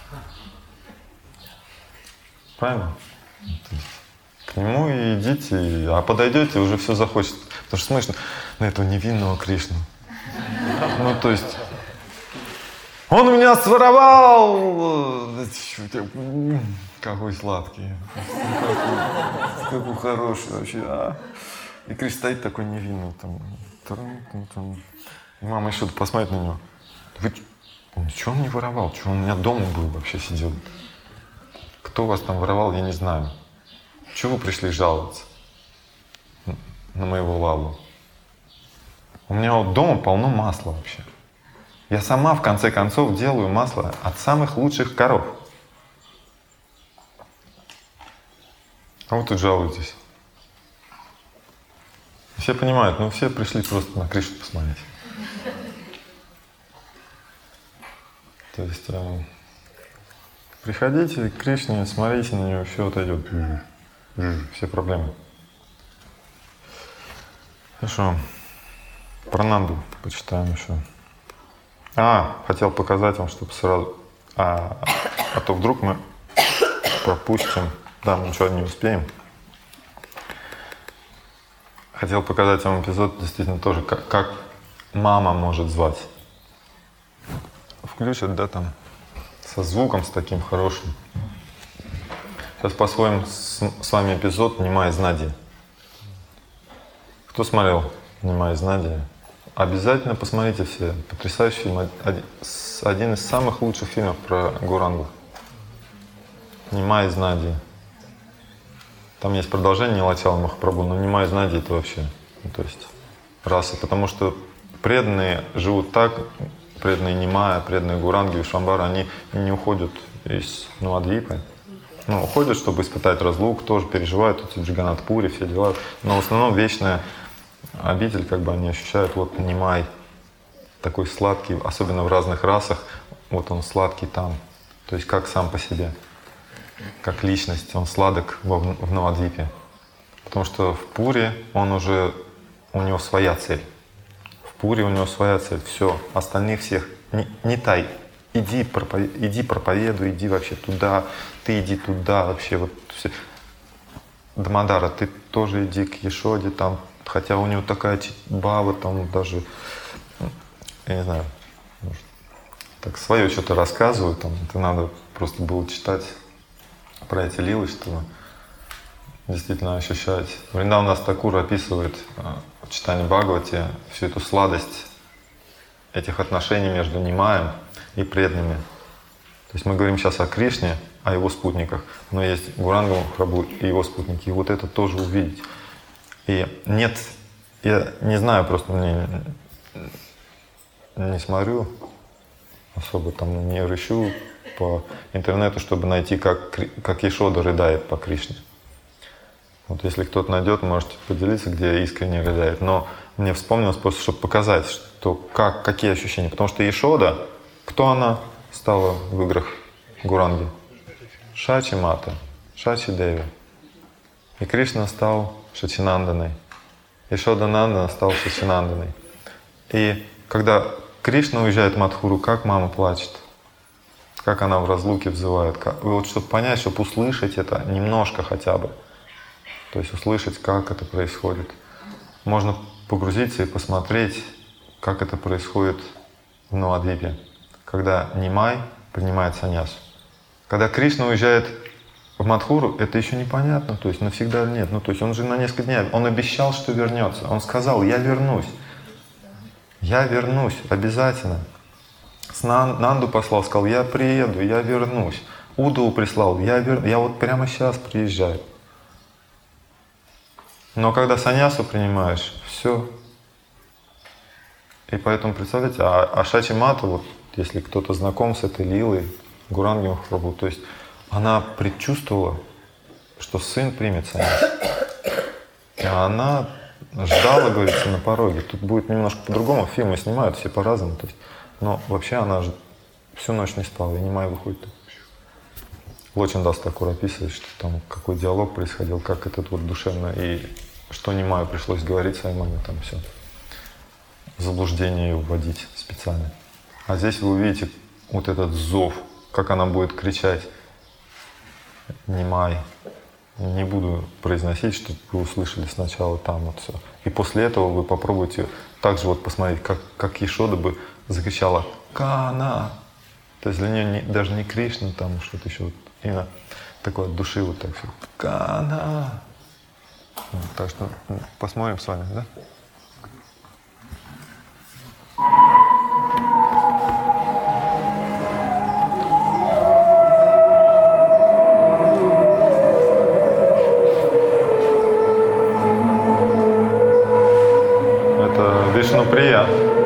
Правильно? К нему и идите, а подойдете, уже все захочет. Потому что смотришь на этого невинного Кришну. Ну, то есть, он у меня своровал! Какой сладкий. Какой хороший вообще. А? И Кришна стоит такой невинный. Там, там. И мама еще посмотрит на него. Вы, ничего он не воровал, что он у меня дома был вообще сидел. Кто вас там воровал, я не знаю. Чего вы пришли жаловаться на моего Лалу? У меня вот дома полно масла вообще. Я сама в конце концов делаю масло от самых лучших коров. А вы тут жалуетесь. Все понимают, ну все пришли просто на Кришну посмотреть. То есть э, приходите к Кришне, смотрите на него, все отойдет. Все проблемы. Хорошо. Про Нанду почитаем еще. А, хотел показать вам, чтобы сразу... А, а то вдруг мы пропустим. Да, мы ничего не успеем. Хотел показать вам эпизод, действительно, тоже, как, как мама может звать. Включат, да, там, со звуком, с таким хорошим. Сейчас посмотрим с, с вами эпизод «Нима из Нади». Кто смотрел «Нима из Нади»? Обязательно посмотрите все. Потрясающий фильм. Один, один из самых лучших фильмов про Гурангу. «Нима из Нади». Там есть продолжение Нилачала Махапрабху, но «Нима из Нади» — это вообще, ну, то есть раса. Потому что преданные живут так, преданные Нима, преданные Гуранги, Вишвамбара, они не уходят из Навадвипы. Ну, уходят, чтобы испытать разлуку, тоже переживают эти Джаганнат-пури, все дела. Но в основном вечная обитель, как бы они ощущают, вот Нимай, такой сладкий, особенно в разных расах, вот он сладкий там, то есть как сам по себе, как личность, он сладок в, в Навадвипе. Потому что в Пуре он уже, у него своя цель. В Пури у него своя цель, все, остальных всех не, не тай. Иди, проповед, иди проповедуй, иди вообще туда, ты иди туда вообще. Вот все. Дамодара, ты тоже иди к Ешоде, там, хотя у него такая бава, там даже, я не знаю, может, так свое что-то рассказывают, там, это надо просто было читать про эти лилы, чтобы действительно ощущать. Вриндаванас Такур описывает в читании Бхагавати всю эту сладость этих отношений между Нимаем и преданными. То есть мы говорим сейчас о Кришне, о его спутниках, но есть Гуранга Махапрабху и его спутники, и вот это тоже увидеть. И нет, я не знаю, просто не, не смотрю особо, там не рыщу по интернету, чтобы найти, как, как Ешода рыдает по Кришне. Вот если кто-то найдет, можете поделиться, где искренне рыдает. Но мне вспомнилось просто, чтобы показать, что как, какие ощущения. Потому что Ешода, кто она стала в играх Гуранги? Шачи Мата, Шачи Деви. И Кришна стал Шачинанданой. Ешода Нандана стал Шачинанданой. И когда Кришна уезжает в Мадхуру, как мама плачет, как она в разлуке взывает. Как... И вот чтобы понять, чтобы услышать это немножко хотя бы, то есть услышать, как это происходит, можно погрузиться и посмотреть, как это происходит в Навадвипе, когда Нимай принимает саньясу. Когда Кришна уезжает в Мадхуру, это еще непонятно, то есть навсегда нет. Ну, то есть он же на несколько дней, он обещал, что вернется. Он сказал: я вернусь. Я вернусь обязательно. С Нанду послал, сказал: я приеду, я вернусь. Удову прислал: я, вер... я вот прямо сейчас приезжаю. Но когда саньясу принимаешь, все. И поэтому, представляете, а, а Шачи Мата, вот, если кто-то знаком с этой лилой, Гуранги Махапрабху, то есть она предчувствовала, что сын примет саньясу. А она ждала, говорится, на пороге. Тут будет немножко по-другому, фильмы снимают все по-разному. То есть, но вообще она же всю ночь не спала, и Нимай выходит. Лочин-дас Такур описывает, что там какой диалог происходил, как этот вот душевно, и что Нимаю пришлось говорить своей маме, там все. Заблуждение вводить специально. А здесь вы увидите вот этот зов, как она будет кричать: Нимай. Не буду произносить, чтобы вы услышали сначала там вот все. И после этого вы попробуйте также вот посмотреть, как, как Ешода бы закричала «Кана». То есть для нее не, даже не Кришна, там что-то еще, вот, именно такое от души вот так все. Кана. Вот, так что посмотрим с вами, да? Вишнуприя.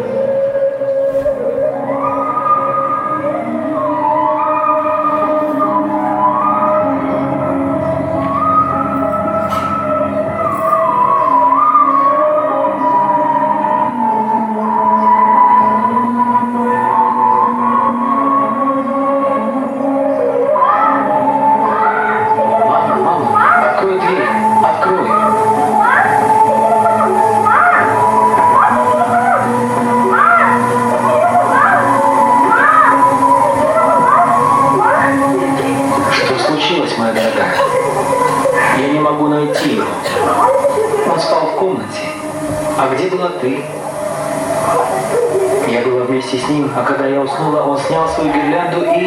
С ним, а когда я уснула, он снял свою гирлянду и...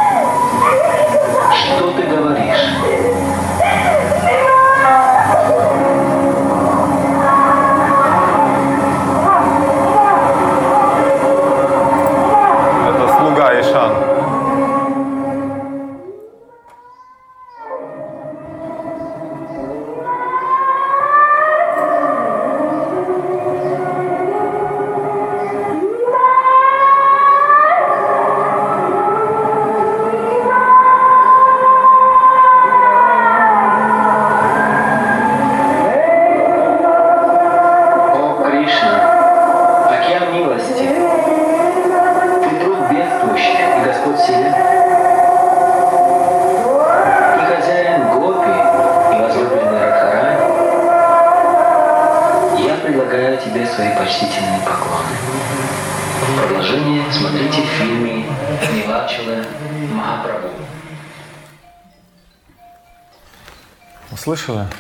Что ты говоришь? Это слуга Ишан. почтительные поклоны. Продолжение смотрите в фильме «Нилачала Махапрабху». Услышали?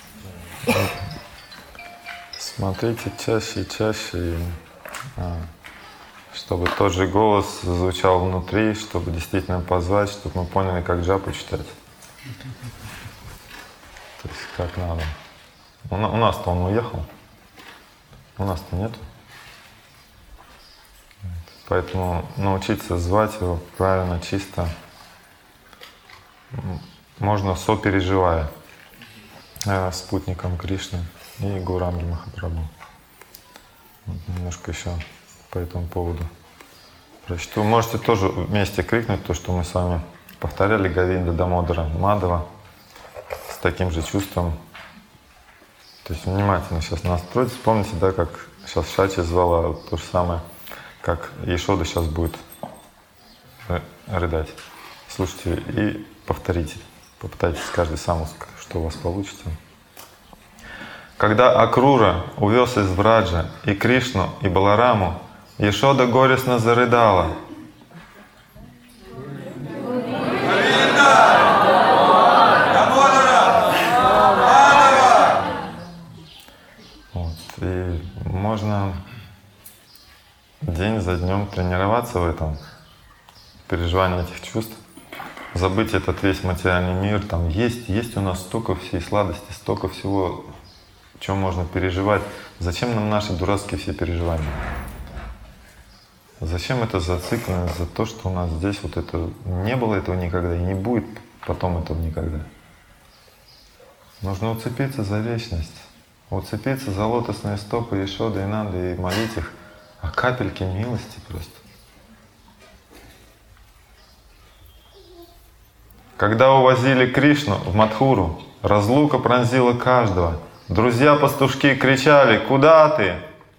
Смотрите чаще и чаще, и, а, чтобы тот же голос звучал внутри, чтобы действительно позвать, чтобы мы поняли, как джапу читать. То есть как надо. У, у нас-то он уехал, у нас-то нет. Поэтому научиться звать его правильно, чисто, можно сопереживая э, спутником Кришны и Гауранги Махапрабху. Вот немножко еще по этому поводу прочту. Можете тоже вместе крикнуть то, что мы с вами повторяли: Говинда Дамодара Мадава, с таким же чувством. То есть внимательно сейчас настройтесь. Помните, да, как сейчас Шачи звала то же самое, как Ешода сейчас будет рыдать. Слушайте и повторите. Попытайтесь каждый сам, что у вас получится. Когда Акрура увез из Враджа и Кришну, и Балараму, Ешода горестно зарыдала. Вот. И можно день за днем тренироваться в этом, переживании этих чувств, забыть этот весь материальный мир. Там есть, есть у нас столько всей сладости, столько всего, чем можно переживать. Зачем нам наши дурацкие все переживания? Зачем это зацикленность за то, что у нас здесь вот это не было этого никогда и не будет потом этого никогда? Нужно уцепиться за вечность, уцепиться за лотосные стопы Ешоды и Нанды и молить их о капельке милости просто. Когда увозили Кришну в Мадхуру, разлука пронзила каждого. Друзья-пастушки кричали: «Куда ты?»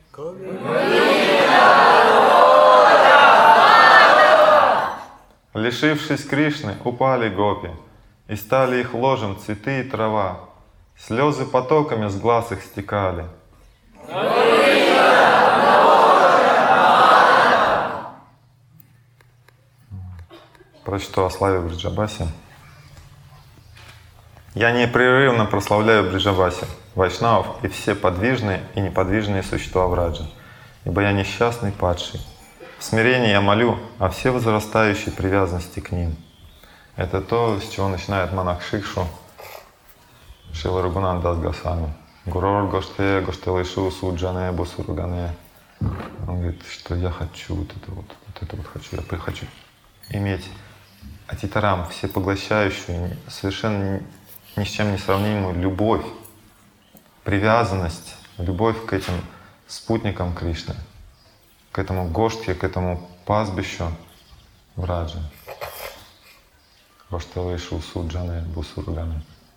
Лишившись Кришны, упали гопи, и стали их ложем цветы и трава. Слезы потоками с глаз их стекали. Прочту о славе Бриджабаси. Я непрерывно прославляю Бриджабаси, вайшнавов и все подвижные и неподвижные существа Враджа, ибо я несчастный падший. В смирении я молю о всевозрастающей привязанности к ним. Это то, с чего начинает монах Шикшу Шрила Рагунанда Дас Госвами. Гурор гоште гоштелайшу суджане бусургане. Он говорит, что я хочу вот это вот, вот это вот хочу. Я хочу иметь атитарам, всепоглощающую, совершенно ни с чем не сравнимую любовь, привязанность, любовь к этим спутникам Кришны, к этому гоштхе, к этому пастбищу Враджа. Гоштелайшу суджане бусургане.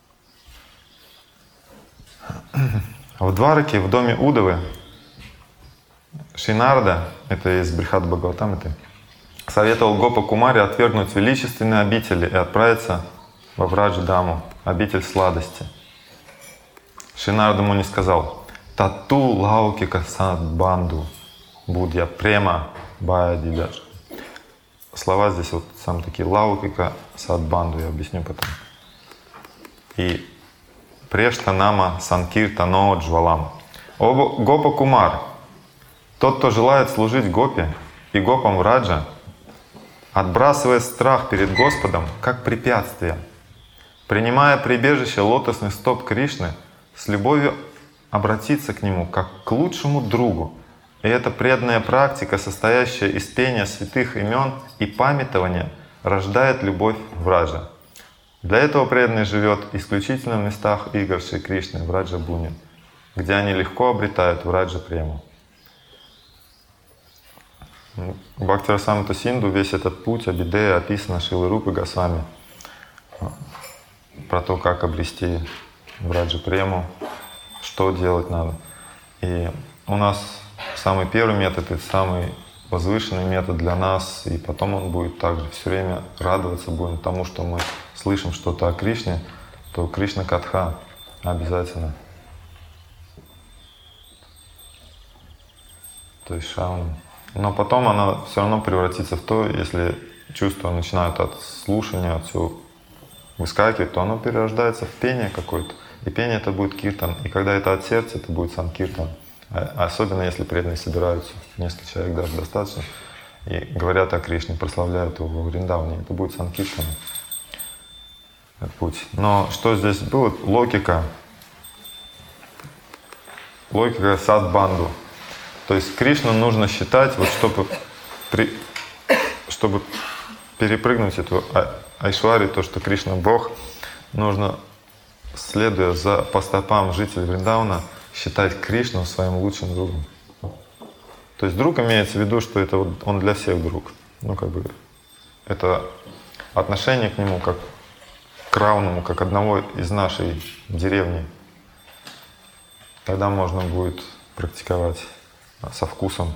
В Двараке, в доме Удавы, Шринарда, это из Брихад Бхагаватамриты, советовал Гопа Кумаре отвергнуть величественные обители и отправиться во Враджа-даму, обитель сладости. Шринарда Муни сказал: «Тату лаукика садбанду будья према баядидаш». Слова здесь вот сам такие: лаукика садбанду, я объясню потом. И прешта нама санкиртано джвалам. О Гопа Кумар, тот, кто желает служить Гопе и Гопам Враджа, отбрасывая страх перед Господом как препятствие, принимая прибежище лотосных стоп Кришны, с любовью обратиться к Нему как к лучшему другу. И эта преданная практика, состоящая из пения святых имен и памятования, рождает любовь Враджа. Для этого преданный живет исключительно в местах игр Шри Кришны, в Враджа-буне, где они легко обретают Враджа-прему. Бхактивасамрита Синду, весь этот путь Абидея описан Шрилой Рупой Госвами. Про то, как обрести Враджа-прему, что делать надо. И у нас самый первый метод, это самый возвышенный метод для нас, и потом он будет также все время радоваться будем тому, что мы слышим что-то о Кришне, то Кришна Катха обязательно. то есть шавана. Но потом она все равно превратится в то, если чувства начинают от слушания, от всего выскакивать, то оно перерождается в пение какое-то. И пение это будет киртан. И когда это от сердца, это будет санкиртан. Особенно если преданные собираются, несколько человек даже достаточно, и говорят о Кришне, прославляют его в Вриндаване, это будет санкиртан. Этот путь. Но что здесь было? Логика. Логика садбанду. То есть Кришну нужно считать, вот чтобы, при, чтобы перепрыгнуть эту айшвари, то, что Кришна Бог, нужно, следуя за, по стопам жителей Вриндавана, считать Кришну своим лучшим другом. То есть друг имеется в виду, что это вот он для всех друг. Ну, как бы, это отношение к нему как к равному, как одного из нашей деревни. Тогда можно будет практиковать со вкусом.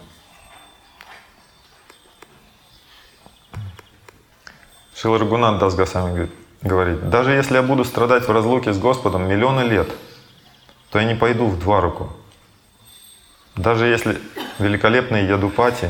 Шрила Рагунат Дас Госвами говорит: даже если я буду страдать в разлуке с Господом миллионы лет, то я не пойду в Двараку. Даже если великолепный Ядупати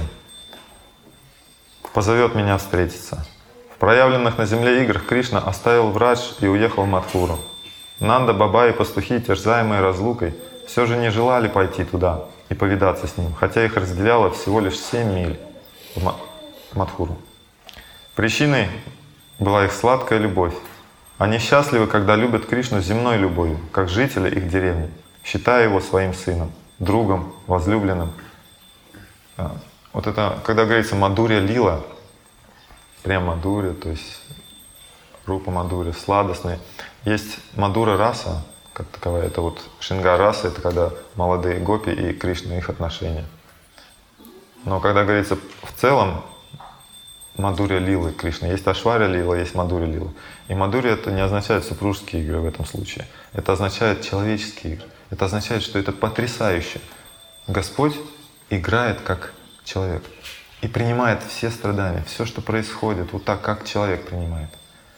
позовет меня встретиться. В проявленных на земле играх Кришна оставил Врадж и уехал в Мадхуру. Нанда, Баба и пастухи, терзаемые разлукой, все же не желали пойти туда и повидаться с ним, хотя их разделяло всего лишь семь миль в Мадхуру. Причиной была их сладкая любовь. Они счастливы, когда любят Кришну земной любовью, как жители их деревни, считая его своим сыном, другом, возлюбленным. Вот это, когда говорится Мадурья Лила, прям Мадурья, то есть Рупа Мадурья, сладостный. Есть Мадура Раса, как таковая, это вот Шинга Раса, это когда молодые гопи и Кришна, их отношения. Но когда говорится в целом Мадурья Лилы Кришны, есть Ашварья Лила, есть Мадурья Лила. И Мадурья это не означает супружеские игры в этом случае. Это означает человеческие игры. Это означает, что это потрясающе. Господь играет как человек и принимает все страдания, все, что происходит, вот так, как человек принимает.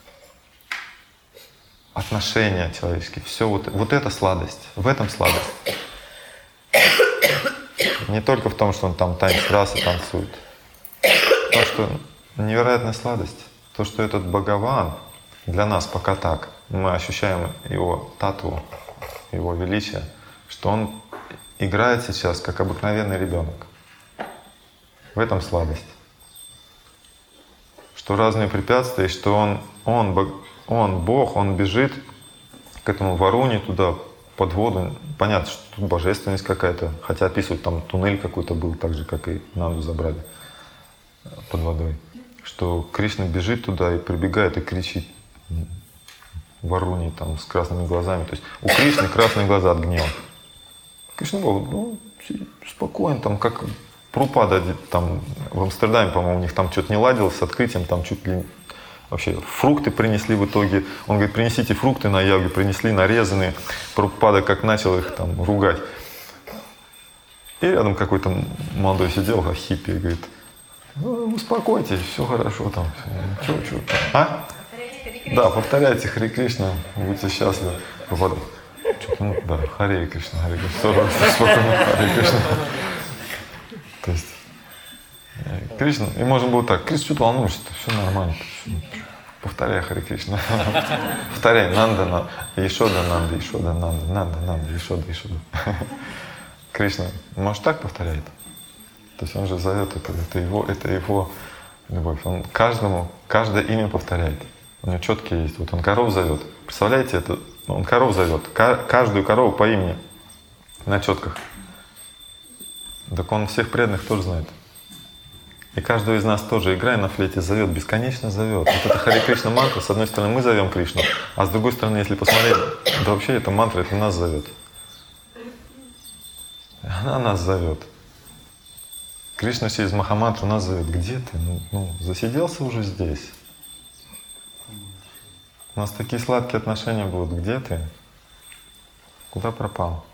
Отношения человеческие, все вот, вот это сладость, в этом сладость. Не только в том, что он там танец расы танцует. То, что невероятная сладость, то, что этот Бхагаван для нас пока так, мы ощущаем его татву, его величие, что он играет сейчас как обыкновенный ребенок. В этом сладость. Что разные препятствия, что он, он, он Бог, он бежит к этому Варуне туда, под воду. Понятно, что тут божественность какая-то, хотя описывают, там туннель какой-то был, так же, как и Нанду забрали под водой. Что Кришна бежит туда и прибегает и кричит Варуне там с красными глазами. То есть у Кришны красные глаза от гнева. Кришна Бог, ну, спокойно, там как Прабхупада там в Амстердаме, по-моему, у них там что-то не ладилось с открытием, там чуть ли вообще фрукты принесли в итоге. Он говорит, принесите фрукты на йоге, принесли нарезанные. Прабхупада как начал их там ругать. И рядом какой-то молодой сидел, а хиппи, и говорит, ну, успокойтесь, все хорошо там. Чё, чё, а? Да, повторяйте Харе Кришна, будьте счастливы. Прабхупада, ну, да, Харе Кришна, Харе Кришна, спокойно, Харе Кришна. То есть Кришна, и можно было так, Кришна, что ты волнуешься, все нормально. Повторяй Харе Кришна. Повторяй Нанда, Нанда, Ешода, Нанда, Ешода, Нанда, Нанда, Нанда, Ешода, Ешода. Кришна, может, так повторяет? То есть он же зовет это, это его, это его любовь. Он каждому, каждое имя повторяет. У него четкие есть. Вот он коров зовет. Представляете, это он коров зовет. Каждую корову по имени на четках. Так он всех преданных тоже знает. И каждого из нас тоже, играя на флейте, зовет, бесконечно зовет. Вот это Харе Кришна мантра, с одной стороны мы зовем Кришну, а с другой стороны, если посмотреть, да вообще эта мантра, это нас зовет. Она нас зовет. Кришна через Махамантру нас зовет. Где ты? Ну, ну, засиделся уже здесь. У нас такие сладкие отношения будут. Где ты? Куда пропал?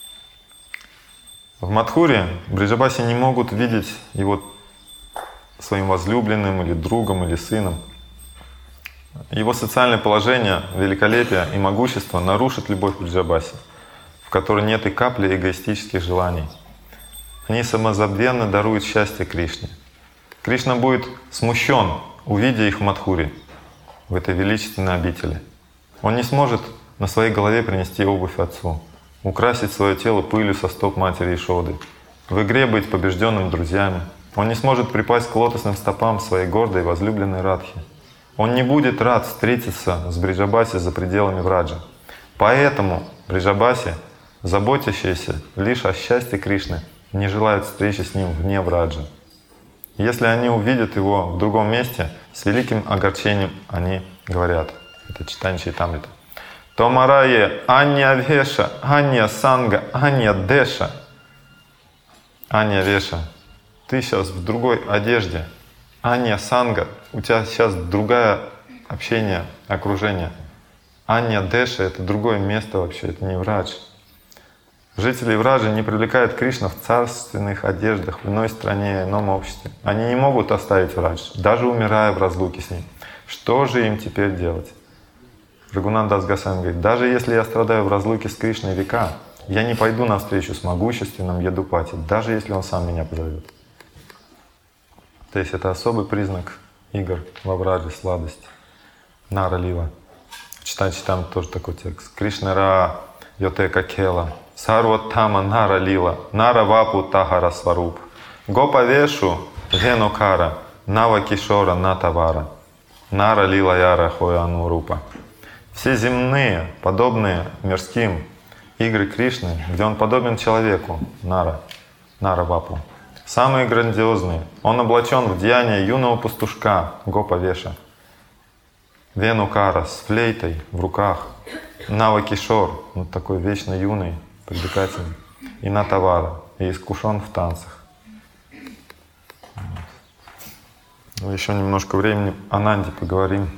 В Мадхуре Бриджабаси не могут видеть его своим возлюбленным или другом или сыном. Его социальное положение, великолепие и могущество нарушит любовь Бриджабаси, в которой нет и капли эгоистических желаний. они самозабвенно даруют счастье Кришне. Кришна будет смущен, увидя их в Мадхуре, в этой величественной обители. Он не сможет на своей голове принести обувь отцу, украсить свое тело пылью со стоп матери Ишоды, в игре быть побежденным друзьями. Он не сможет припасть к лотосным стопам своей гордой и возлюбленной Радхи. Он не будет рад встретиться с Бриджабаси за пределами Враджа. Поэтому Бриджабаси, заботящиеся лишь о счастье Кришны, не желают встречи с ним вне Враджа. Если они увидят его в другом месте, с великим огорчением они говорят, это читание Чайтамрита: «Томарае анья веша, анья санга, анья деша». Анья веша, ты сейчас в другой одежде. Анья санга, у тебя сейчас другое общение, окружение. Анья деша — это другое место вообще, это не Врадж. Жители Враджа не привлекают Кришна в царственных одеждах, в иной стране, ином обществе. Они не могут оставить Врадж, даже умирая в разлуке с ним. Что же им теперь делать? Рагунат Дас Госвами говорит: даже если я страдаю в разлуке с Кришной века, я не пойду на встречу с могущественным Ядупати, даже если он сам меня позовет. То есть это особый признак игр во Враджа, сладость. Нара лила. Читайте там тоже такой текст. Кришна ра йотека кела. Сарваттама нара лила. Нара вапу тахара сваруп. Гопа вешу генокара. Нава кишора натавара. Нара лила яра хояну рупа. Все земные, подобные мирским игры Кришны, где он подобен человеку, Нара, Нара Вапу. Самые грандиозные. Он облачен в деяние юного пастушка, Гопа Веша. Венукара с флейтой в руках. Нава Кишор, он такой вечно юный, привлекательный. И Натавара, и искушен в танцах. Вот. Еще немножко времени о Нанде поговорим.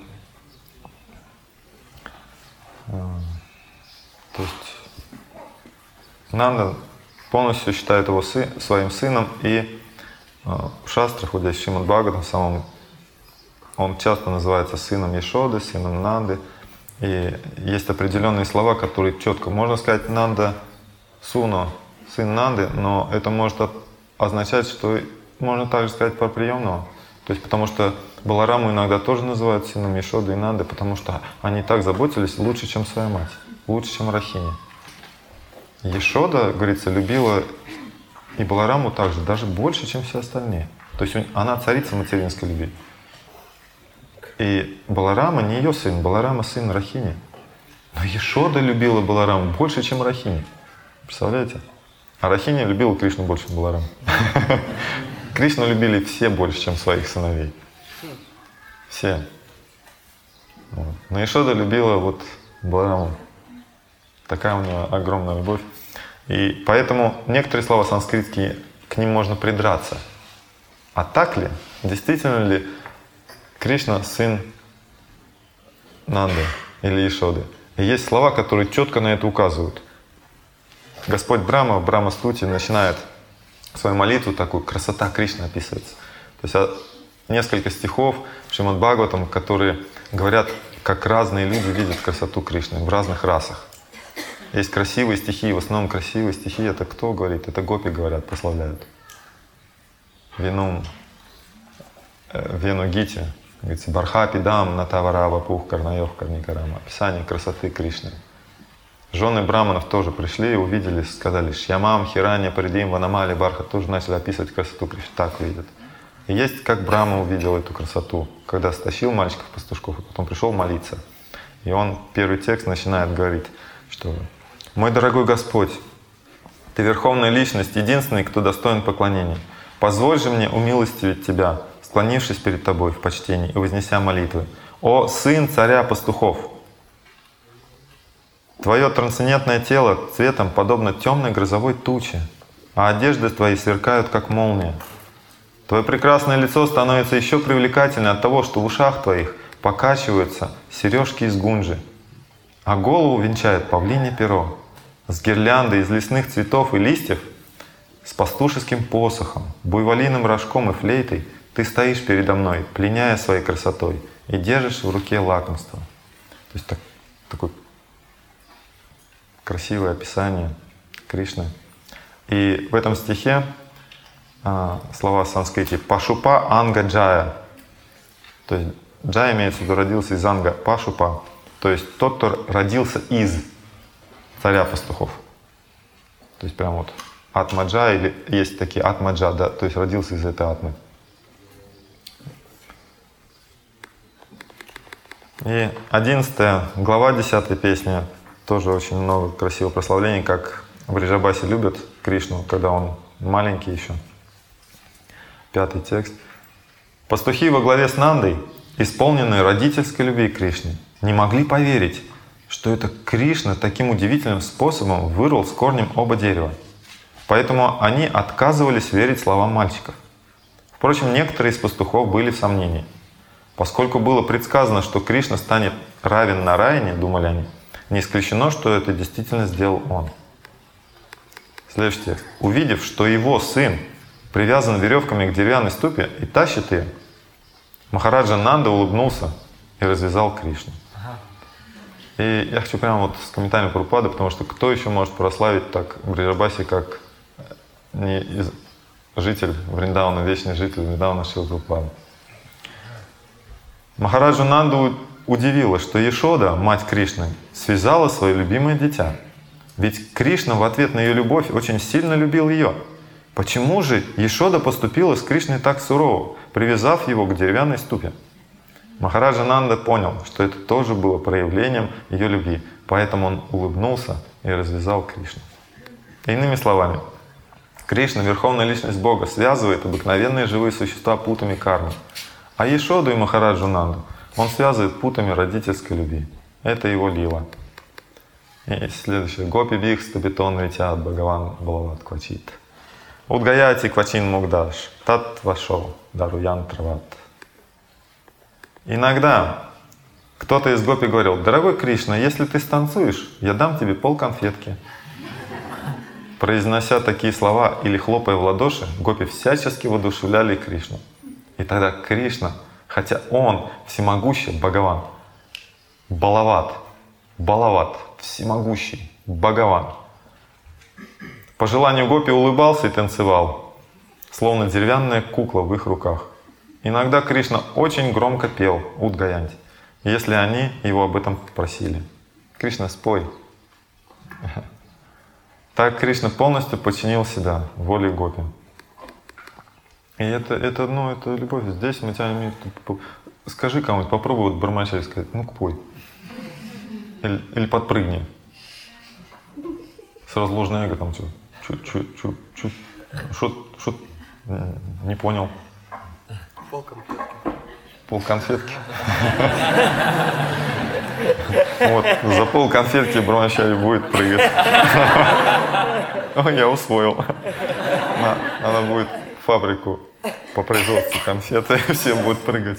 То есть Нанда полностью считает его сы, своим сыном, и э, в шастрах, вот здесь в Шримад Бхагаватам самом, он часто называется сыном Ешоды, сыном Нанды. И есть определенные слова, которые четко, можно сказать, Нанда Суно, сын Нанды, но это может означать, что можно также сказать про приемного. То есть потому что Балараму иногда тоже называют сыном Ешоды и Нанды, потому что они так заботились лучше, чем своя мать, лучше, чем Рахини. Ешода, говорится, любила и Балараму также, даже больше, чем все остальные. То есть она царица материнской любви. И Баларама не ее сын, Баларама сын Рахини. Но Ешода любила Балараму больше, чем Рахини. Представляете? А Рахини любила Кришну больше, чем Балараму. Кришну любили все больше, чем своих сыновей. Все. Вот. Но Ешода любила вот Балараму. Такая у нее огромная любовь. И поэтому некоторые слова санскритские, к ним можно придраться. А так ли? Действительно ли Кришна сын Нанды или Ешоды? И есть слова, которые четко на это указывают. Господь Брахма в Брахма-стути начинает свою молитву, такую красота Кришны описывается. То есть несколько стихов в Шримад Бхагаватам, которые говорят, как разные люди видят красоту Кришны в разных расах. Есть красивые стихи, в основном красивые стихи — это кто говорит? Это гопи говорят, прославляют. Вину, э, Вену Гити, говорится, Бархапи дам натаварава пух карнаёх карникарама. Описание красоты Кришны. Жены браманов тоже пришли и увидели, сказали, Шьямам, Хиранья, Паридим, Ванамали, Барха, тоже начали описывать красоту Кришны. Так видят. И есть, как Брахма увидел эту красоту, когда стащил мальчиков-пастушков, и потом пришел молиться. И он первый текст начинает говорить, что «Мой дорогой Господь, Ты Верховная Личность, единственный, кто достоин поклонения. Позволь же мне умилостивить Тебя, склонившись перед Тобой в почтении и вознеся молитвы. О Сын Царя Пастухов! Твое трансцендентное тело цветом подобно темной грозовой туче, а одежды Твои сверкают, как молния. Твое прекрасное лицо становится еще привлекательнее от того, что в ушах Твоих покачиваются сережки из гунджи, а голову венчает павлинье перо с гирляндой из лесных цветов и листьев, с пастушеским посохом, буйволиным рожком и флейтой Ты стоишь передо мной, пленяя своей красотой, и держишь в руке лакомство». То есть так, такое красивое описание Кришны. И в этом стихе а, слова в санскрите пашупа анга джая. То есть джая имеется в виду родился из анга пашупа. То есть тот, кто родился из царя пастухов. То есть прям вот атмаджа, или есть такие атмаджа, да, то есть родился из этой атмы. И одиннадцатая глава десятой песни, тоже очень много красивых прославлений, как Вриджабаси любят Кришну, когда он маленький еще. Пятый текст. Пастухи во главе с Нандой, исполненные родительской любви к Кришне, не могли поверить, что это Кришна таким удивительным способом вырвал с корнем оба дерева. Поэтому они отказывались верить словам мальчиков. Впрочем, некоторые из пастухов были в сомнении. Поскольку было предсказано, что Кришна станет равен Нараяне, думали они, не исключено, что это действительно сделал он. Следующий текст. Увидев, что его сын привязан веревками к деревянной ступе и тащит ее, Махараджа Нанда улыбнулся и развязал Кришну. И я хочу прямо вот с комментариями Прабхупады, потому что кто еще может прославить так Вриджабаси, как не из... житель Вриндавана, вечный житель Вриндавана Шрила Прабхупады. Махараджу Нанду удивило, что Яшода, мать Кришны, связала свое любимое дитя. Ведь Кришна в ответ на ее любовь очень сильно любил ее. Почему же Яшода поступила с Кришной так сурово, привязав его к деревянной ступе? Махараджа Нанда понял, что это тоже было проявлением ее любви, поэтому он улыбнулся и развязал Кришну. Иными словами, Кришна, Верховная Личность Бога, связывает обыкновенные живые существа путами кармы, а Яшоду и Махараджу Нанду он связывает путами родительской любви. Это его лила. И следующее. Гопи бих стабитон витят Бхагаван Балават Квачит. Удгаяти Квачин Мугдаш. Тат Вашо Даруян Трават. Иногда кто-то из гопи говорил: дорогой Кришна, если ты станцуешь, я дам тебе пол конфетки. Произнося такие слова или хлопая в ладоши, гопи всячески воодушевляли Кришну. И тогда Кришна, хотя он всемогущий Бхагаван, Балават, Балават, всемогущий Бхагаван, по желанию гопи улыбался и танцевал, словно деревянная кукла в их руках. Иногда Кришна очень громко пел Удгаянти, если они его об этом просили. Кришна, спой. Так Кришна полностью подчинил себя воле гопи. И это, это, ну, это любовь. Здесь мы тебя... Скажи кому-нибудь, попробуй вот Брамачари сказать: ну-ка пой. Или, или подпрыгни. Сразу ложное эго там что? Чуть-чуть, что? Не понял. Пол конфетки. Пол конфетки. Вот, за пол конфетки Брамачари будет прыгать. Ой, я усвоил. Она будет фабрику по производству конфет, и все будут прыгать.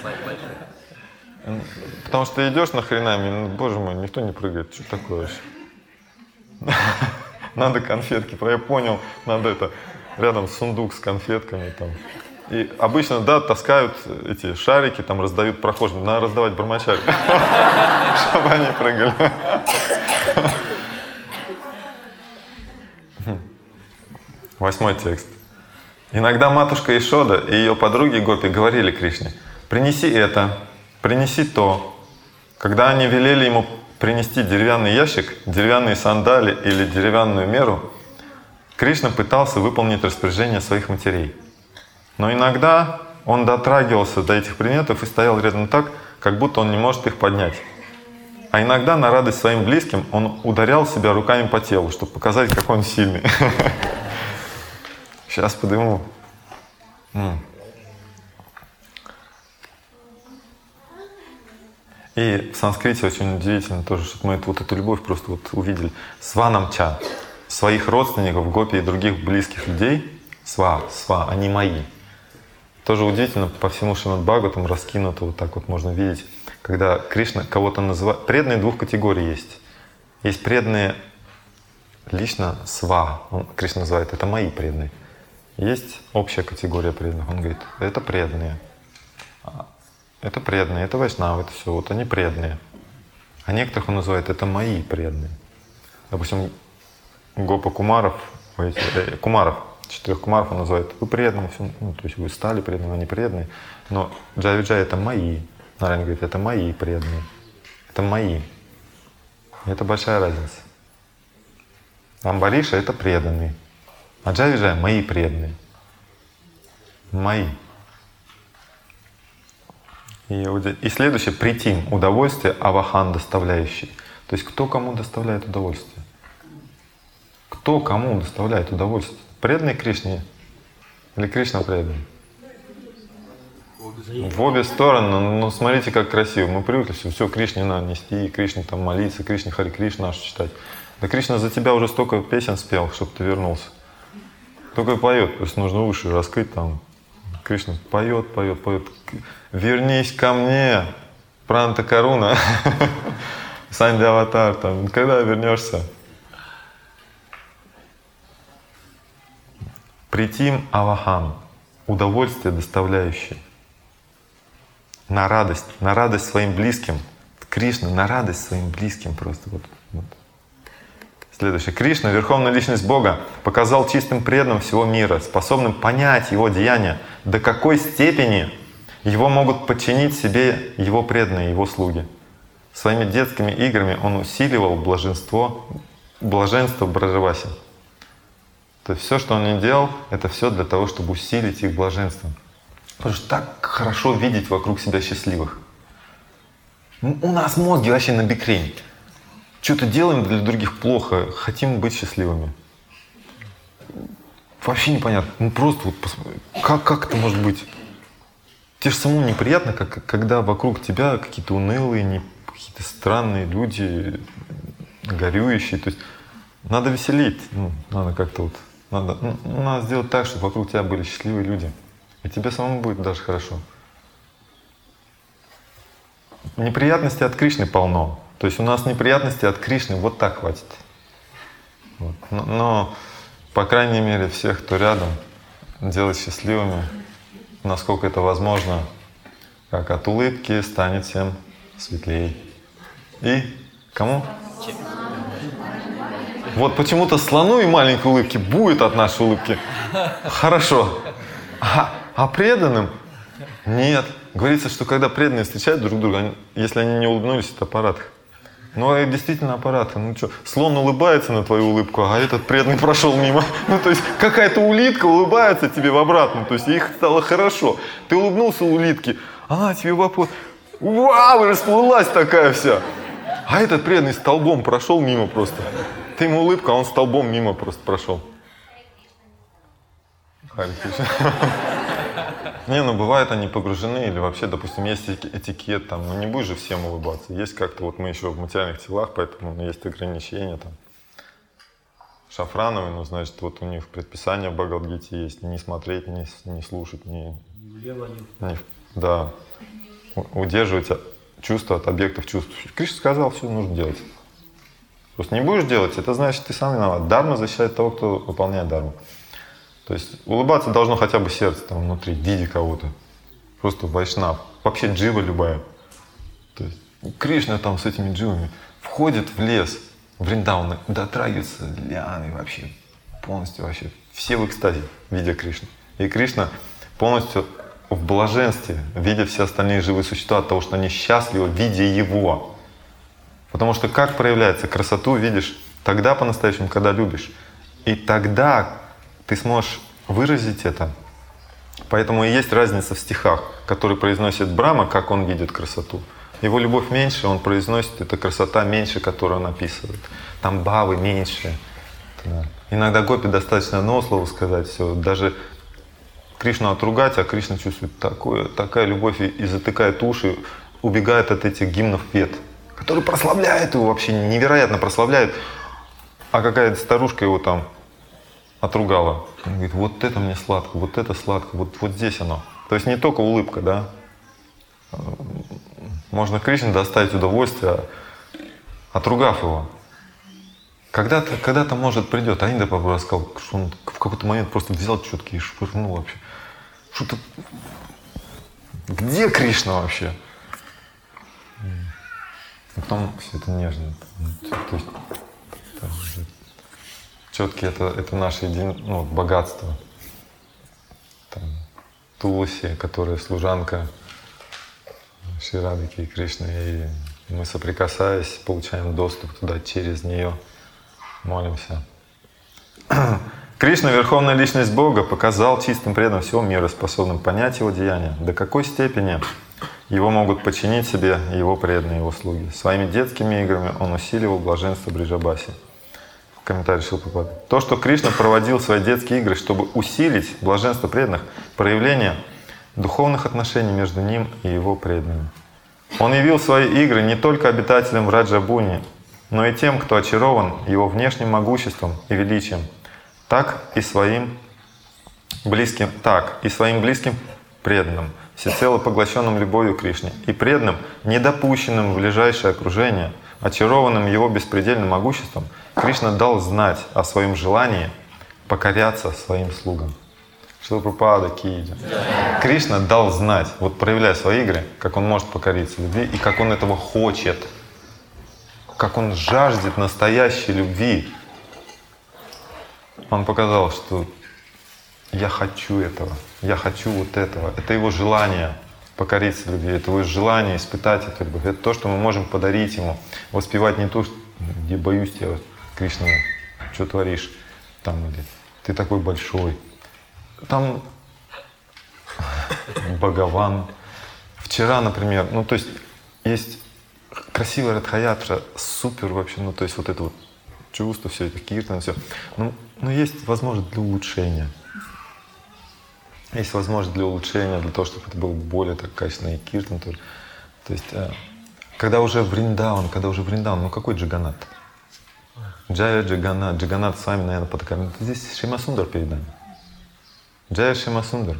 Потому что ты идешь на хренами, ну, боже мой, никто не прыгает. Что такое вообще? Надо конфетки, я понял, надо это, рядом сундук с конфетками там. И обычно, да, таскают эти шарики, там раздают прохожим. Надо раздавать Брамачари, чтобы они прыгали. Восьмой текст. Иногда матушка Яшода и ее подруги гопи говорили Кришне: принеси это, принеси то. Когда они велели ему принести деревянный ящик, деревянные сандали или деревянную меру, Кришна пытался выполнить распоряжение своих матерей. Но иногда он дотрагивался до этих предметов и стоял рядом так, как будто он не может их поднять. А иногда на радость своим близким он ударял себя руками по телу, чтобы показать, какой он сильный. Сейчас подниму. И в санскрите очень удивительно тоже, что мы вот эту любовь просто вот увидели. Сванамча. Своих родственников, гопи и других близких людей. Сва, сва, они мои. Тоже удивительно, по всему Шримад Бхагаватам раскинуто, вот так вот можно видеть, когда Кришна кого-то называет. Преданные двух категорий есть. Есть преданные лично сва, он, Кришна называет, это мои преданные. Есть общая категория преданных, он говорит, это преданные. Это преданные, это вайшнавы, это все, вот они преданные. А некоторых он называет, это мои преданные. Допустим, Гопа Кумаров, эти, э, Кумаров, четырех кумаров он называет, вы преданные, все, ну, то есть вы стали преданными, они преданные. Но Джай Виджай — это мои. Нараян говорит, это мои преданные. Это мои. И это большая разница. Амбариша — это преданные. А Джай Виджай — мои преданные. Мои. И, и следующее — притим, удовольствие, авахан доставляющий. То есть кто кому доставляет удовольствие? Кто кому доставляет удовольствие? Преданный Кришне или Кришна преданный? В обе стороны. Но, но смотрите, как красиво. Мы привыкли, все, все Кришне надо нести, Кришне там молиться, Кришне Хари Кришна читать. Да Кришна за тебя уже столько песен спел, чтобы ты вернулся. Только и поет, то есть нужно уши раскрыть там. Кришна поет, поет, поет. Вернись ко мне, Пранта Каруна, Санди Аватар, там, когда вернешься? Притим авахан, удовольствие доставляющее. На радость, на радость своим близким. Кришна на радость своим близким просто. Вот, вот. Следующее. Кришна, Верховная Личность Бога, показал чистым преданным всего мира, способным понять Его деяния, до какой степени Его могут подчинить себе Его преданные, Его слуги. Своими детскими играми Он усиливал блаженство, блаженство Браджаваси. То есть все, что Он не делал, это все для того, чтобы усилить их блаженство. Потому что так хорошо видеть вокруг себя счастливых. У нас мозги вообще на бикрень. Что-то делаем для других плохо, хотим быть счастливыми. Вообще непонятно. Ну просто вот как, как это может быть? Тебе же самому неприятно, как, когда вокруг тебя какие-то унылые, не, какие-то странные люди, горюющие. То есть надо веселить, ну, надо как-то вот, надо, ну, надо сделать так, чтобы вокруг тебя были счастливые люди. И тебе самому будет даже хорошо. Неприятностей от Кришны полно. То есть у нас неприятностей от Кришны вот так хватит. Вот. Но, но, по крайней мере, всех, кто рядом, делать счастливыми, насколько это возможно, как от улыбки станет всем светлей. И кому? Вот почему-то слону и маленькой улыбки будет от нашей улыбки хорошо. А, а преданным нет. Говорится, что когда преданные встречают друг друга, они, если они не улыбнулись, это аппарат. Ну, это действительно аппараты. Ну что, слон улыбается на твою улыбку, а этот преданный прошел мимо. Ну, то есть какая-то улитка улыбается тебе в обратном. То есть их стало хорошо. Ты улыбнулся улитке, она тебе в обход. Вау, расплылась такая вся. А этот преданный столбом прошел мимо просто. Ты ему улыбка, а он столбом мимо просто прошел. Не, ну бывает они погружены, или вообще, допустим, есть этикет, там, ну не будешь же всем улыбаться. Есть как-то, вот мы еще в материальных телах, поэтому ну, есть ограничения там. Шафрановый, ну значит, вот у них в предписании в Бхагавад-гите есть не смотреть, не, не слушать, не, не, да, удерживать чувства от объектов чувств. Кришна сказал, все нужно делать. Просто не будешь делать, это значит, ты сам виноват. Дарма защищает того, кто выполняет дарму. То есть улыбаться должно хотя бы сердце там внутри, в виде кого-то. Просто вайшнав. Вообще джива любая. То есть Кришна там с этими дживами входит в лес, в Вриндаван, дотрагивается лианы вообще, полностью вообще. Все в экстазе, видя Кришну. И Кришна полностью в блаженстве, видя все остальные живые существа от того, что они счастливы, видя Его. Потому что как проявляется? Красоту видишь тогда по-настоящему, когда любишь. И тогда ты сможешь выразить это. Поэтому и есть разница в стихах, которые произносит Брахма, как он видит красоту. Его любовь меньше, он произносит, это красота меньше, которую он описывает. Там бхавы меньше. Да. Иногда гопи достаточно одного слова сказать, все. Даже Кришну отругать, а Кришна чувствует такое, такая любовь и, и затыкает уши, убегает от этих гимнов вед, которые прославляют его вообще, невероятно прославляют. А какая-то старушка его там отругала. Он говорит, вот это мне сладко, вот это сладко, вот, вот здесь оно. То есть не только улыбка, да. Можно Кришне доставить удовольствие, отругав его. Когда-то, когда-то может придет. Анинда Прабху рассказал, что он в какой-то момент просто взял четкий и швырнул вообще. Что-то... Где Кришна вообще? И потом все это нежно. То есть, Четкие это, это наше един, ну, богатство. Там, Тулси, которая служанка Шри Радхи и Кришны. И мы, соприкасаясь, получаем доступ туда через нее. Молимся. Кришна, Верховная Личность Бога, показал чистым преданным всего мира, способным понять Его деяния. До какой степени Его могут подчинить себе Его преданные, Его слуги. Своими детскими играми Он усиливал блаженство Бриджабаси. Комментарий Шрилы Прабхупады. То, что Кришна проводил свои детские игры, чтобы усилить блаженство преданных, проявление духовных отношений между Ним и Его преданными. Он явил свои игры не только обитателям Враджабуни, но и тем, кто очарован Его внешним могуществом и величием, так и своим близким, так и своим близким преданным, всецело поглощенным любовью к Кришне, и преданным, недопущенным в ближайшее окружение, очарованным Его беспредельным могуществом, Кришна дал знать о своем желании покоряться своим слугам. Шрила Прабхупада ки джай. Кришна дал знать, вот проявляя свои игры, как Он может покориться любви и как Он этого хочет, как Он жаждет настоящей любви. Он показал, что я хочу этого, я хочу вот этого. Это Его желание покориться любви, это Его желание испытать эту любовь. Это то, что мы можем подарить Ему. Воспевать не то, что я боюсь тебя, Кришна, что творишь там, или ты такой большой. Там Бхагаван. Вчера, например, ну то есть есть красивая Радха-ятра, супер вообще, ну то есть вот это вот чувство, все это, киртан, все. Ну, но есть возможность для улучшения. Есть возможность для улучшения, для того, чтобы это был более так качественно и киртан тоже. То есть, когда уже Вриндаван, когда уже Вриндаван, ну какой Джаганат? Джая Джаганат, Джаганат с вами, наверное, потакаем. Здесь Шимасундар перед нами. Джая Шимасундар.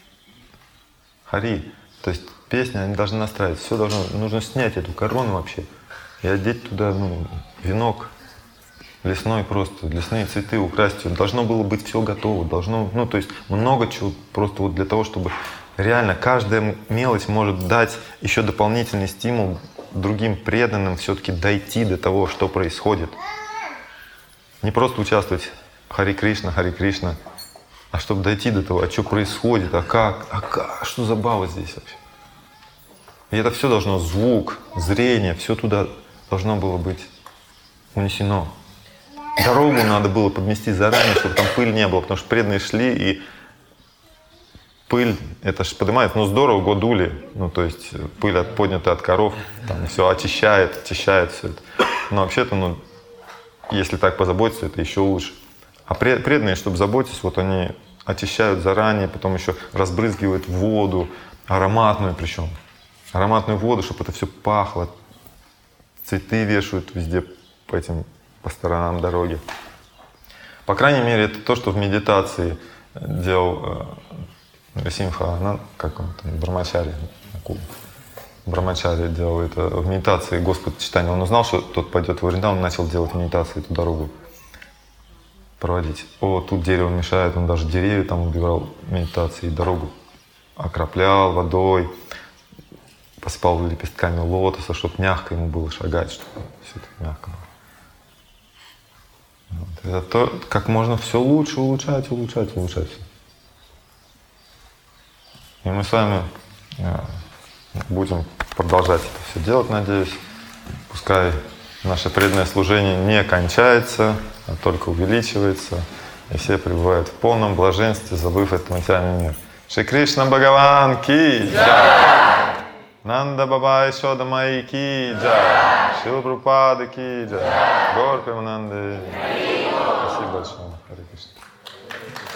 Хари. То есть песни, они должны настраивать. Все должно, нужно снять эту корону вообще и одеть туда, ну, венок лесной просто, лесные цветы украсть. Должно было быть все готово. Должно, ну, то есть много чего просто вот для того, чтобы реально каждая мелочь может дать еще дополнительный стимул другим преданным все-таки дойти до того, что происходит. Не просто участвовать в Хари Кришна, Хари Кришна, а чтобы дойти до того, а что происходит, а как, а как, что за бава здесь вообще. И это все должно, звук, зрение, все туда должно было быть унесено. Дорогу надо было подмести заранее, чтобы там пыль не было, потому что преданные шли, и пыль, это же поднимает, ну здорово, годули, ну то есть пыль от, поднятая от коров, там все очищает, очищает все это. Но вообще-то, ну, если так позаботиться, это еще лучше. А преданные, чтобы заботиться, вот они очищают заранее, потом еще разбрызгивают воду, ароматную причем. Ароматную воду, чтобы это все пахло. Цветы вешают везде по этим, по сторонам дороги. По крайней мере, это то, что в медитации делал Симха, как он там, Брамачари. Брамачари делал это в медитации Господа читания. Он узнал, что тот пойдет в Вриндаван, он начал делать медитацию, эту дорогу проводить. О, тут дерево мешает, он даже деревья там убирал медитации, дорогу окроплял водой, посыпал лепестками лотоса, чтобы мягко ему было шагать, чтобы все это мягко было. Вот. Это то, как можно все лучше улучшать, улучшать, улучшать. И мы с вами будем продолжать это все делать, надеюсь. Пускай наше преданное служение не кончается, а только увеличивается, и все пребывают в полном блаженстве, забыв этот материальный мир. Шри Кришна Бхагаван ки джай! Нанда Баба Ишода Майи ки джай! Шрила Прабхупада ки джай! Гор Премананды! Спасибо большое. Харе Кришна.